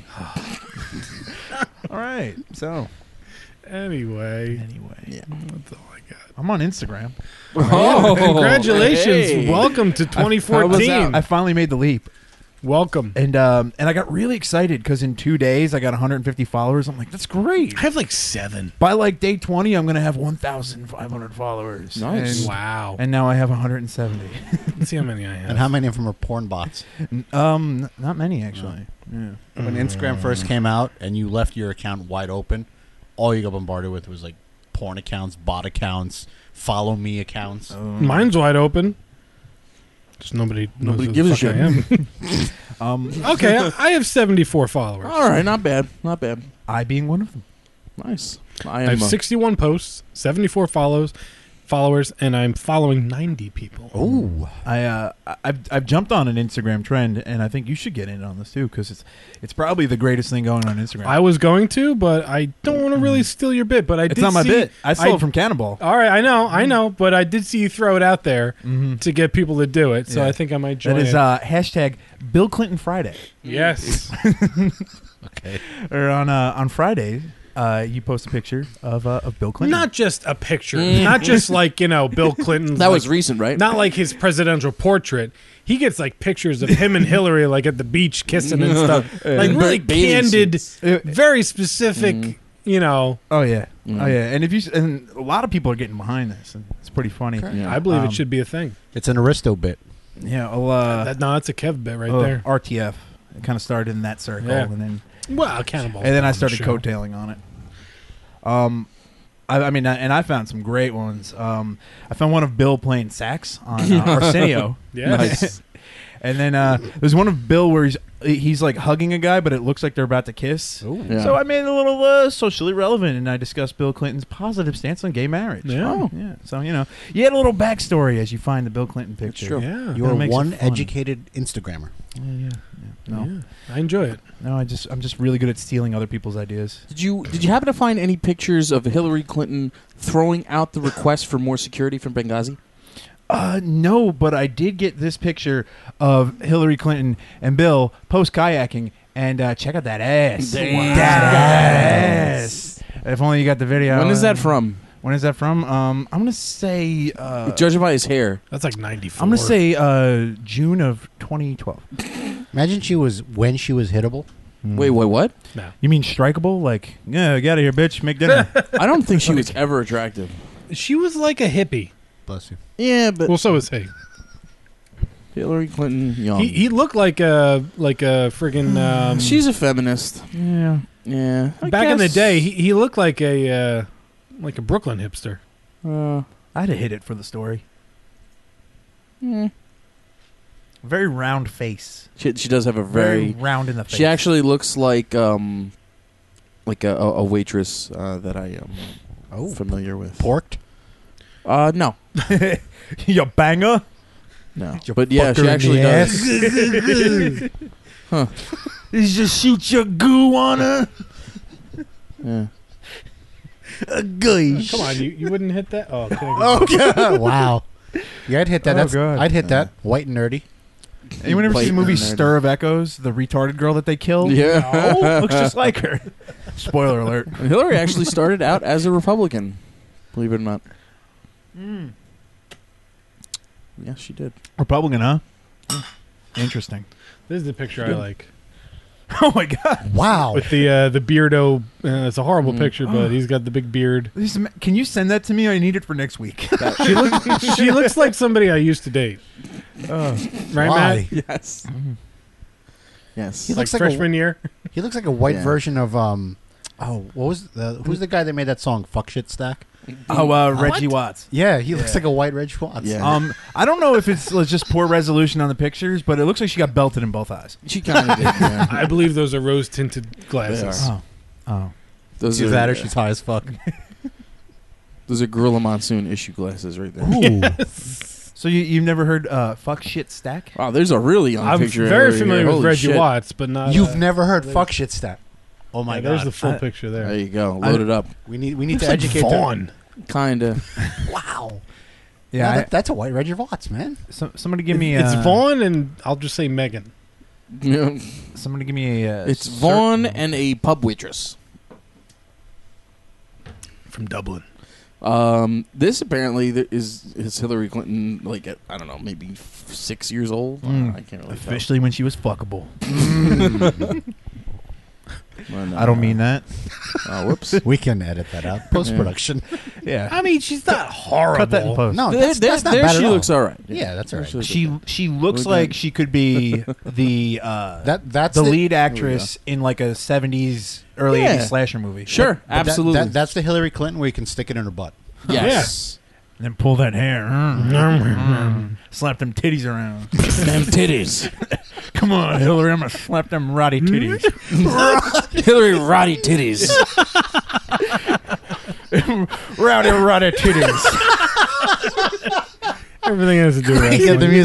E: All right. So
B: Anyway,
E: anyway,
I: Yeah.
B: that's all I got.
E: I'm on Instagram.
I: Oh,
B: Congratulations!
I: hey.
B: Welcome to twenty fourteen.
E: I finally made the leap.
B: Welcome.
E: And um, and I got really excited because in two days I got one hundred fifty followers. I'm like, that's great.
B: I have like seven.
E: By like day twenty, I'm gonna have one thousand five hundred followers.
I: Nice.
E: And,
B: Wow.
E: and now I have one hundred seventy.
B: Let's see how many I have.
D: And how many of them are porn bots?
E: um, n- not many actually. Yeah.
D: When Instagram first came out and you left your account wide open, all you got bombarded with was like porn accounts, bot accounts, follow me accounts.
B: Mine's wide open. Just nobody. knows
I: Nobody
B: who the
I: gives a
B: fuck
I: shit.
B: I am.
E: Um,
B: Okay, I I have seventy-four followers.
I: All right, not bad, not bad.
E: I being one of them.
I: Nice. I
B: I
I: am.
B: have
I: uh,
B: sixty-one posts, seventy-four follows, followers, and I'm following ninety people.
D: Oh,
E: I uh, I- I've I've jumped on an Instagram trend, and I think you should get in on this too because it's it's probably the greatest thing going on Instagram.
B: I was going to, but I don't want to really steal your bit. But I
E: it's
B: did
E: not my
B: see-
E: bit. I stole it from Cannonball.
B: All right, I know, I know, but I did see you throw it out there
E: Mhm.
B: to get people to do it. So
E: Yeah.
B: I think I might join.
E: That is
B: it.
E: uh, hashtag Bill Clinton Friday.
B: yes.
D: okay.
E: Or on uh, on Friday, uh, you post a picture of uh, of Bill Clinton.
B: Not just a picture, not just like you know Bill Clinton.
I: that was recent, right?
B: Not like his presidential portrait. He gets like pictures of him and Hillary like at the beach kissing and stuff. Like
I: In
B: really
I: bathing
B: candid,
I: suits.
B: very specific. You know,
E: Oh yeah,
I: Mm.
E: oh yeah. And if you s- and a lot of people are getting behind this, and it's pretty funny.
I: Yeah.
B: I believe
E: Um,
B: it should be a thing.
D: It's an Aristo bit.
E: Yeah, well, uh,
B: that, no, that's a Kev bit right
E: uh,
B: there.
E: R T F. It kind of started in that circle,
B: Yeah.
E: and then
B: Well, Cannonball.
E: and then I
B: on the
E: started
B: show.
E: coattailing on it. Um, I, I mean, I- and I found some great ones. Um, I found one of Bill playing sax on uh, Arsenio.
B: Yeah.
I: Nice.
E: And then uh, there's one of Bill where he's he's like hugging a guy, but it looks like they're about to kiss.
I: Yeah.
E: So I made it a little uh, socially relevant, and I discussed Bill Clinton's positive stance on gay marriage.
B: Yeah.
E: Oh, yeah. So you know, you had a little backstory as you find the Bill Clinton picture.
I: true.
B: Yeah.
D: You are
E: That makes
D: one
E: it fun.
D: educated Instagrammer.
E: Yeah, yeah, yeah. No,
B: Yeah. I enjoy it.
E: no, I just I'm just really good at stealing other people's ideas.
I: Did you did you happen to find any pictures of Hillary Clinton throwing out the request for more security from Benghazi?
E: Uh, no, but I did get this picture of Hillary Clinton and Bill post kayaking, and uh, check out that ass.
I: Damn.
E: That ass. If only you got the video.
I: When is that from?
E: When is that from? Um, I'm gonna say. Uh,
I: Judging by his hair.
B: That's like ninety-four.
E: I'm gonna say uh, June of twenty twelve.
D: Imagine she was when she was hittable.
I: Wait, wait, what?
B: No.
E: You mean strikeable? Like, yeah, get out of here, bitch. Make dinner.
I: I don't think she was ever attractive.
B: She was like a hippie.
D: Bless you.
I: Yeah, but
B: Well, so was he.
I: Hillary Clinton, young.
B: He, he looked like a like a friggin' um,
I: She's a feminist.
E: yeah.
I: Yeah. I
B: back in the
I: guess.
B: day. He, he looked like a uh, like a Brooklyn hipster.
I: Uh,
E: I'd have hit it for the story.
I: mm.
E: Very round face.
I: She she does have a
E: Very,
I: very.
E: round in the face.
I: She actually looks like um, like a, a a waitress uh, that I am
D: Oh.
I: familiar with.
D: Porked?
I: Uh, no,
E: you banger.
I: no.
E: You
I: But yeah,
E: fuck her
I: she
E: in
I: actually
E: the
I: does. Huh.
E: You just shoot your goo on her.
I: Yeah.
E: A goish.
B: Come on, you, you wouldn't hit that? Oh, okay.
D: Oh, God. Wow. Yeah, I'd hit that.
E: Oh,
D: That's,
E: God.
D: I'd hit that. White and nerdy.
E: Anyone ever see the
I: Blatant
E: movie
I: nerdy.
E: Stir of Echoes? The retarded girl that they killed?
I: Yeah.
E: No, looks just like her. Spoiler alert.
I: And Hillary actually started out as a Republican, believe it or not.
E: Mm.
I: Yeah, she did.
E: Republican, huh? Interesting.
B: This is the picture I like.
E: Oh my God!
D: Wow.
B: With the uh, the beardo. Uh, it's a horrible
I: Mm.
B: picture, but he's got the big beard.
E: This is- Can you send that to me? I need it for next week.
B: She looks she looks like somebody I used to date.
E: Oh.
B: Right,
D: Why?
B: Matt?
I: Yes. Yes.
D: He
B: Like
D: looks like
B: freshman
D: a,
B: year.
D: He looks like a white
I: Yeah.
D: version of um. Oh, what was the who's the guy that made that song "Fuck Shit Stack"?
E: Oh, uh, Reggie Watts.
D: Yeah, he looks
E: Yeah.
D: like a white Reggie Watts.
I: Yeah.
E: Um, I don't know if it's uh, just poor resolution on the pictures, but it looks like she got belted in both eyes.
I: She kind of did. Yeah.
B: I believe those are rose tinted glasses.
I: They are.
E: Oh, oh.
I: Those
D: She's
I: are
D: that or she's high as fuck.
I: those are Gorilla Monsoon issue glasses right there.
E: Ooh. So you you've never heard uh, "Fuck Shit Stack"?
I: Wow, there's a really young
B: I'm
I: picture.
B: very
I: over
B: familiar
I: here.
B: with
I: Holy
B: Reggie
I: shit.
B: Watts, but not.
D: You've
B: uh,
D: never heard "Fuck Shit Stack"? Oh my
B: yeah,
D: God!
B: There's the full
E: I-
B: picture there.
I: There you go. Load it up.
D: we need we need
B: Looks
D: to
B: like
D: educate
B: Vaughn.
I: Kinda.
D: them. Wow.
E: Yeah,
D: Yeah,
E: I-
D: that, that's a white Reggie Watts, man.
E: so, somebody give me.
B: It's
E: uh,
B: Vaughn, and I'll just say Megan.
I: Yeah.
E: Somebody give me a. Uh,
I: It's
E: cert-
I: Vaughn and a pub waitress.
B: From Dublin.
I: Um, this apparently th- is is Hillary Clinton like at, I don't know, maybe f- six years old.
E: Mm.
I: Uh, I can't really
E: Officially, when she was fuckable.
I: tell. When,
E: I don't
I: uh,
E: mean that.
I: Oh, whoops.
D: We can edit that out post production.
E: Yeah.
B: I mean, she's not horrible.
E: Cut that in post.
D: No,
I: There,
D: that's,
I: there,
D: that's not
I: there
D: bad
I: she
D: at all.
I: looks all right.
D: Yeah, that's all right.
I: There
E: She
I: looks
E: she looks
I: Okay.
E: like she could be the uh,
D: That that's
E: the
D: the,
E: lead actress in like a seventies early
I: Yeah.
E: eighties slasher movie.
I: Sure,
D: but that-
I: absolutely.
D: that- that's the Hillary Clinton where you can stick it in her butt.
I: yes.
E: And then pull that hair. Mm, mm, mm. Slap them titties around.
I: Them titties.
E: Come on, Hillary, I'm gonna slap them roddy titties.
I: Hillary Roddy titties.
E: Rowdy roddy titties.
B: Everything has to do with
D: Get the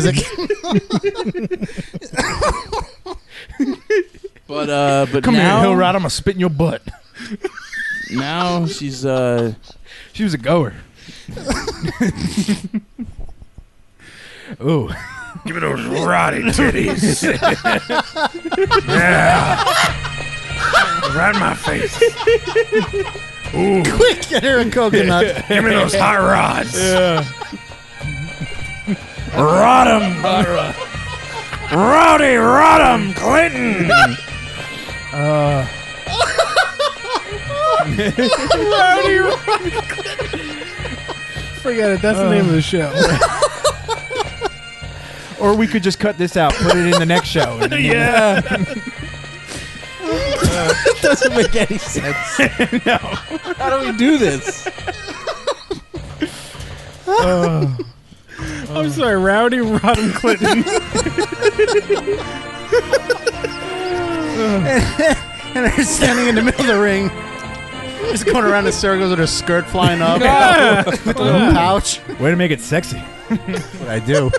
B: music.
I: But uh, but
E: Come
I: now,
E: here, Hill Rod, I'm gonna spit in your butt.
I: now she's uh,
E: She was a goer. Ooh.
B: Give me those roddy titties. Yeah. Right in my face. Ooh.
D: Quick, get her a coconut.
B: Give me those hot rods.
E: Yeah.
I: Rod 'em. Rowdy Rodham Clinton.
E: Uh,
B: Rowdy Rodham Clinton. Forget it. That's the name of the show.
E: or we could just cut this out, put it in the next show. and then-
B: Yeah.
I: It doesn't make any sense.
E: No.
I: How do we do this?
E: Uh,
B: I'm sorry, Rowdy Rodham Clinton.
D: and, and they're standing in the middle of the ring, just going around in circles with her skirt flying up,
B: Yeah.
D: with a little pouch.
E: Way to make it sexy.
D: That's what I do.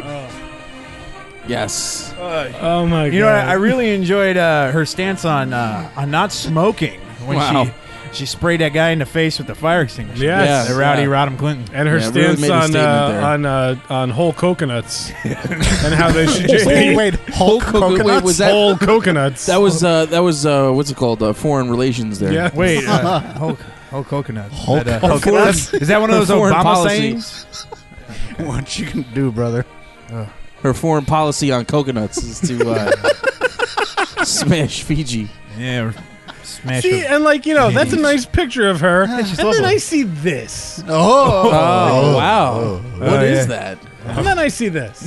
I: Yes.
B: Oh my god!
E: You know, what? I really enjoyed uh, her stance on uh, on not smoking when
I: Wow.
E: she she sprayed that guy in the face with the fire extinguisher.
B: Yes.
E: the Rowdy
I: Yeah.
E: Rodham Clinton.
B: and her
I: Yeah, really
B: stance
I: made a
B: on
I: statement
B: uh,
I: there.
B: on uh, on whole coconuts and how they should just
D: Wait,
B: eat
D: wait, Hulk
I: Hulk- wait,
D: coconuts?
I: was that-
B: whole coconuts.
I: That was uh, that was uh, what's it called? Uh, foreign relations. There.
B: Yeah.
E: Wait, uh, Hulk, Hulk coconuts.
D: Hulk
E: Is that, uh,
D: coconuts?
E: Is that one of those
I: Foreign
E: Obama
I: policy.
E: sayings?
D: What you can do, brother?
I: Her foreign policy on coconuts is to uh, smash Fiji.
E: Yeah, smash
B: See,
E: it.
B: and like you know, that's a nice picture of her.
E: she's
B: and then
E: lovely.
B: I see this,
D: Oh,
I: Oh, wow!
D: oh,
I: What
E: Oh,
I: is
E: yeah.
I: that?
B: and then I see this.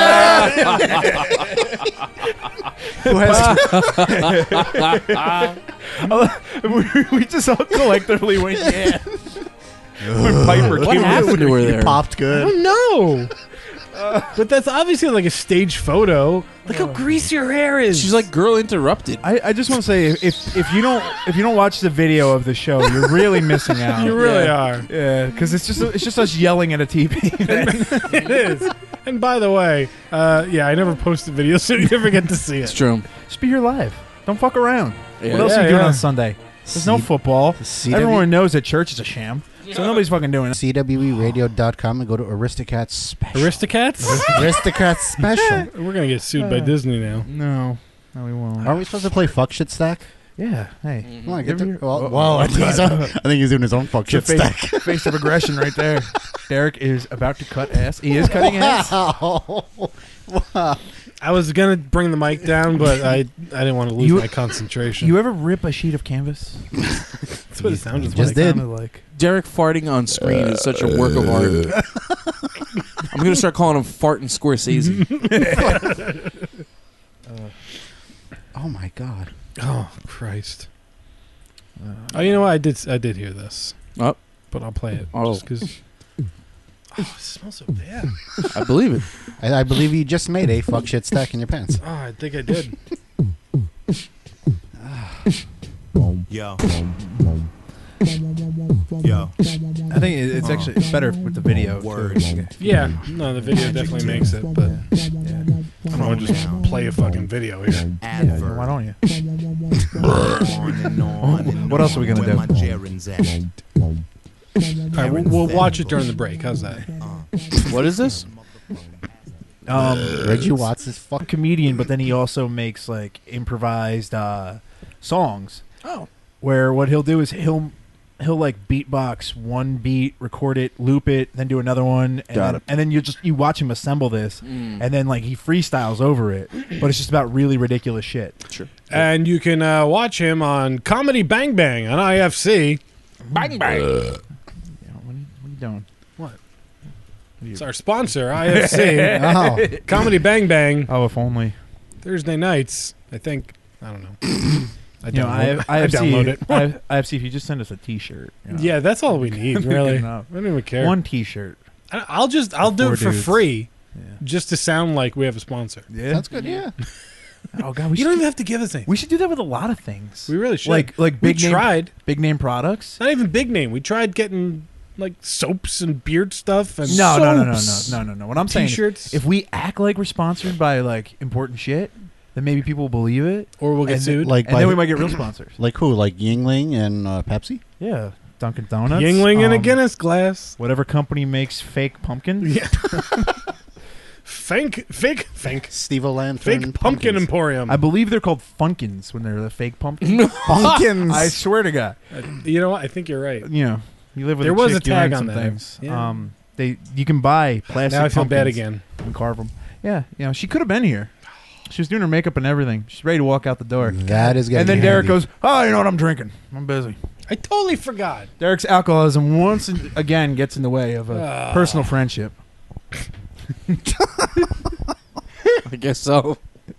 D: who has
E: we, we just all collectively went, yeah. when Piper
I: What
E: came
I: happened to her
D: he
I: there?
D: popped
B: I
D: good?
B: don't know. But that's obviously like a stage photo. Look how greasy her hair is.
I: She's like girl interrupted.
E: I, I just want to say if if you don't if you don't watch the video of the show, you're really missing out.
B: you really
I: Yeah.
B: are.
E: Yeah, because it's just it's just us yelling at a T V.
B: It is. And by the way, uh, yeah, I never posted videos, so you never get to see
I: It's
B: it.
I: true.
E: Just be here live. Don't fuck around.
I: Yeah.
E: What else
B: Yeah,
E: are you doing
B: yeah.
E: on Sunday? There's no
D: C-
E: football.
D: C W
E: Everyone knows that church is a sham, so nobody's fucking doing it.
D: C W E radio dot com and go to Aristocats Special.
B: Aristocats?
D: Aristocats Special.
B: We're gonna get sued by Disney now.
E: No, no, we won't.
D: Aren't we supposed to play Fuck Shit Stack?
E: Yeah. Hey.
D: Come on, get
E: Give me
D: the,
E: your-
D: well,
E: oh,
D: well, I,
E: oh,
D: think he's
E: God.
D: on, I think he's doing his own Fuck Shit
E: face,
D: Stack.
E: face of aggression right there. Derek is about to cut ass. He is cutting ass.
D: Wow. Wow.
B: I was gonna bring the mic down, but I I didn't want to lose
E: You-
B: my concentration.
E: You ever rip a sheet of canvas?
B: That's what it sounded
D: Just
B: like.
D: did.
E: Sounded like.
I: Derek farting on screen is such a work of art. I'm gonna start calling him Fart and Scorsese.
D: Oh my God.
B: Oh Christ! Oh, you know what? I did I did hear this,
I: Oh,
B: but I'll play it
I: Oh.
B: just because. Oh, it smells so bad.
I: I believe it.
D: I, I believe you just made a Fuck Shit Stack in your pants.
B: Oh, I think I did.
O: Yo.
E: Yo. I think it- it's actually it's better with the video.
O: Word.
E: too.
B: Yeah, no, the video definitely makes it, but
E: Yeah.
B: I don't want to just play a fucking video here.
E: Yeah, why don't you?
O: On and on and
E: What else are we gonna
O: where
E: do?
O: my gerunds at?
B: All right, we'll, we'll watch it during the break. How's that?
I: What is this?
E: Um,
D: Reggie Watts is
E: a
D: fuck.
E: comedian, but then he also makes like improvised uh, songs.
I: Oh.
E: Where what he'll do is he'll he'll like beatbox one beat, record it, loop it, then do another one, and
I: Got
E: then,
I: it.
E: and then you just you watch him assemble this,
I: Mm.
E: and then like he freestyles over it, but it's just about really ridiculous shit.
I: Sure.
B: And you can uh, watch him on Comedy Bang Bang on I F C.
I: Bang bang.
E: Yeah, what, are you, what are you doing?
B: What?
E: What are you-
B: It's our sponsor, I F C.
D: Oh.
B: Comedy Bang Bang.
E: Oh, if only.
B: Thursday nights, I think. I don't know. I
E: You know,
B: download,
E: I,
B: I,
E: I,
B: download it.
E: I, I F C, if you just send us a T-shirt. You know.
B: Yeah, that's all we need, really.
E: Good
B: I
E: enough.
B: don't even care.
E: One T-shirt.
B: I- I'll just I'll do
E: Four
B: it for
E: dudes.
B: free,
E: Yeah.
B: just to sound like we have a sponsor.
E: Yeah.
D: That's good, yeah.
E: Oh God, we
B: You
E: should
B: don't
E: do,
B: even have to give us anything.
E: we should do that with a lot of things.
B: We really should.
E: Like like
B: we
E: big name
B: tried.
E: big name products.
B: Not even big name. We tried getting like soaps and beard stuff and
E: No, no, no, no, no,
B: soaps.
E: no, no, no. What I'm saying,
B: T-shirts.
E: if we act like we're sponsored by like important shit, then maybe people will believe it,
B: or we'll get
E: and
B: sued.
D: Like
E: and
D: by
E: then
D: the-
E: we might get real sponsors.
D: Like who? Like Yingling and uh, Pepsi?
E: Yeah, Dunkin' Donuts,
B: Yingling in a
E: um,
B: Guinness glass.
E: whatever company makes fake pumpkins.
B: Yeah. Fake, fake, fake,
D: Steve Lantern.
B: fake pumpkin
D: pumpkins.
B: emporium.
E: I believe they're called Funkins when they're the fake pumpkins.
D: Pumpkins.
E: I swear to God.
B: Uh, you know what? I think you're right.
E: You know, you live with
B: There
E: a
B: was
E: chick,
B: a
E: you learn
B: tag on
E: some
B: that.
E: things.
B: Yeah.
E: Um, they you can buy plastic.
B: Now I feel bad
E: pumpkins
B: again.
E: and carve them. Yeah, you know, she could have been here. She was doing her makeup and everything. She's ready to walk out the door.
D: That is getting
E: And then Derek
D: handy.
E: goes, "Oh, you know what? I'm drinking. I'm busy."
B: I totally forgot.
E: Derek's alcoholism once and again gets in the way of a
B: Ah.
E: personal friendship.
I: I guess so.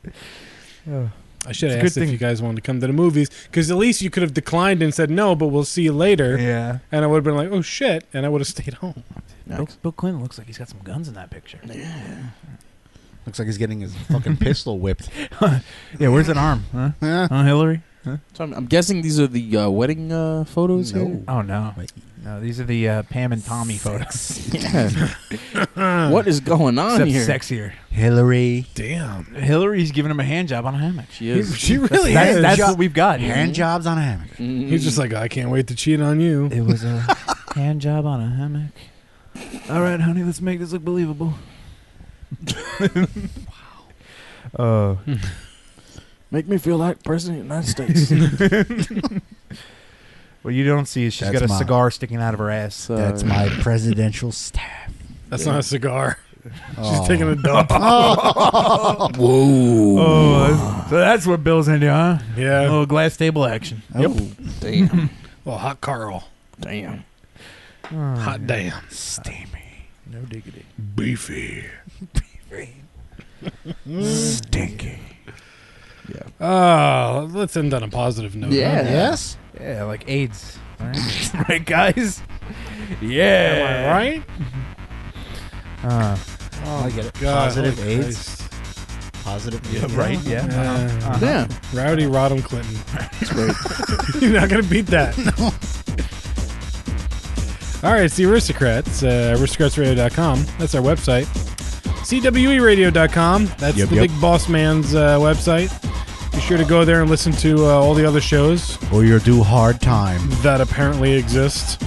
B: I should
E: It's a
B: have
E: good
B: asked if
E: thing-
B: you guys wanted to come to the movies, because at least you could have declined and said no, but we'll see you later.
E: Yeah.
B: And I would have been like, oh shit, and I would have stayed home.
E: Bill, Bill Clinton looks like he's got some guns in that picture.
I: Yeah.
D: Looks like he's getting his fucking pistol whipped.
E: Yeah, where's that arm? Huh?
D: Yeah.
E: Huh, Hillary? Huh?
I: So I'm, I'm guessing these are the uh, wedding uh, photos
D: No.
I: here?
E: Oh, no. No, these are the uh, Pam and Tommy photos.
I: Yeah. What is going on
E: Except
I: here?
E: sexier.
D: Hillary.
B: Damn.
E: Hillary's giving him a hand job on a hammock.
I: She is.
B: She really
E: That's,
B: is.
E: that's
D: Jo-
E: what we've got.
D: Hand jobs on a hammock.
I: Mhm.
B: He's just like, I can't wait to cheat on you.
E: It was a hand job on a hammock. All right, honey, let's make this look believable. Wow. Uh,
I: Make me feel like President of the United States.
E: what you don't see is she's
D: That's
E: got a
D: my-
E: cigar sticking out of her ass.
I: So-
D: That's my presidential staff.
B: That's
I: Yeah.
B: not a cigar.
D: Oh.
B: She's taking a dump.
I: Whoa.
E: Oh, so that's what Bill's into, huh? A
B: Yeah.
E: little glass table action.
D: Yep.
I: Damn.
B: Well, hot Carl.
I: Damn.
B: Hot damn.
D: Steamy.
E: No diggity.
B: Beefy.
D: Stinky.
B: Oh, let's end on a positive note.
I: Yeah.
B: huh?
D: Yes?
E: Yeah, like AIDS. All right, right guys? Yeah.
B: Am I right?
E: Uh,
B: Oh,
D: I get it.
B: God.
D: Positive
B: Holy
D: AIDS.
B: Christ.
D: Positive.
E: yeah, right? Yeah.
B: Yeah.
E: Uh-huh.
I: Yeah.
B: Rowdy Rodham Clinton.
I: That's great.
B: You're not going to beat that. All right, it's the Aristocrats, uh, aristocrats radio dot com. That's our website. C W E radio dot com. That's
D: Yep,
B: the
D: yep.
B: big boss man's uh, website. Be sure to go there and listen to uh, all the other shows
D: Or you'll do hard time.
B: that apparently exist.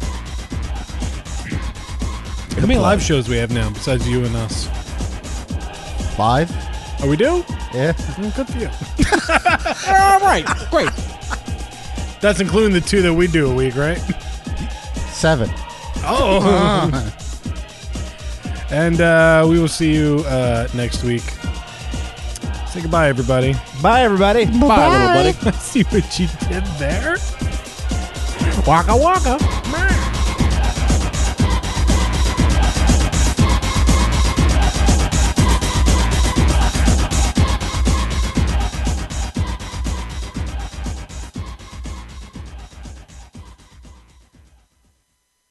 B: How many live shows we have now besides you and us?
D: Five?
B: Oh, we do?
D: Yeah.
B: Oh, good for you.
I: All right. Great.
B: That's including the two that we do a week, right?
D: Seven.
B: Oh. And uh, we will see you uh, next week. Say goodbye, everybody.
E: Bye, everybody.
I: Bye, little buddy.
B: Let's see what you did there.
E: Waka waka.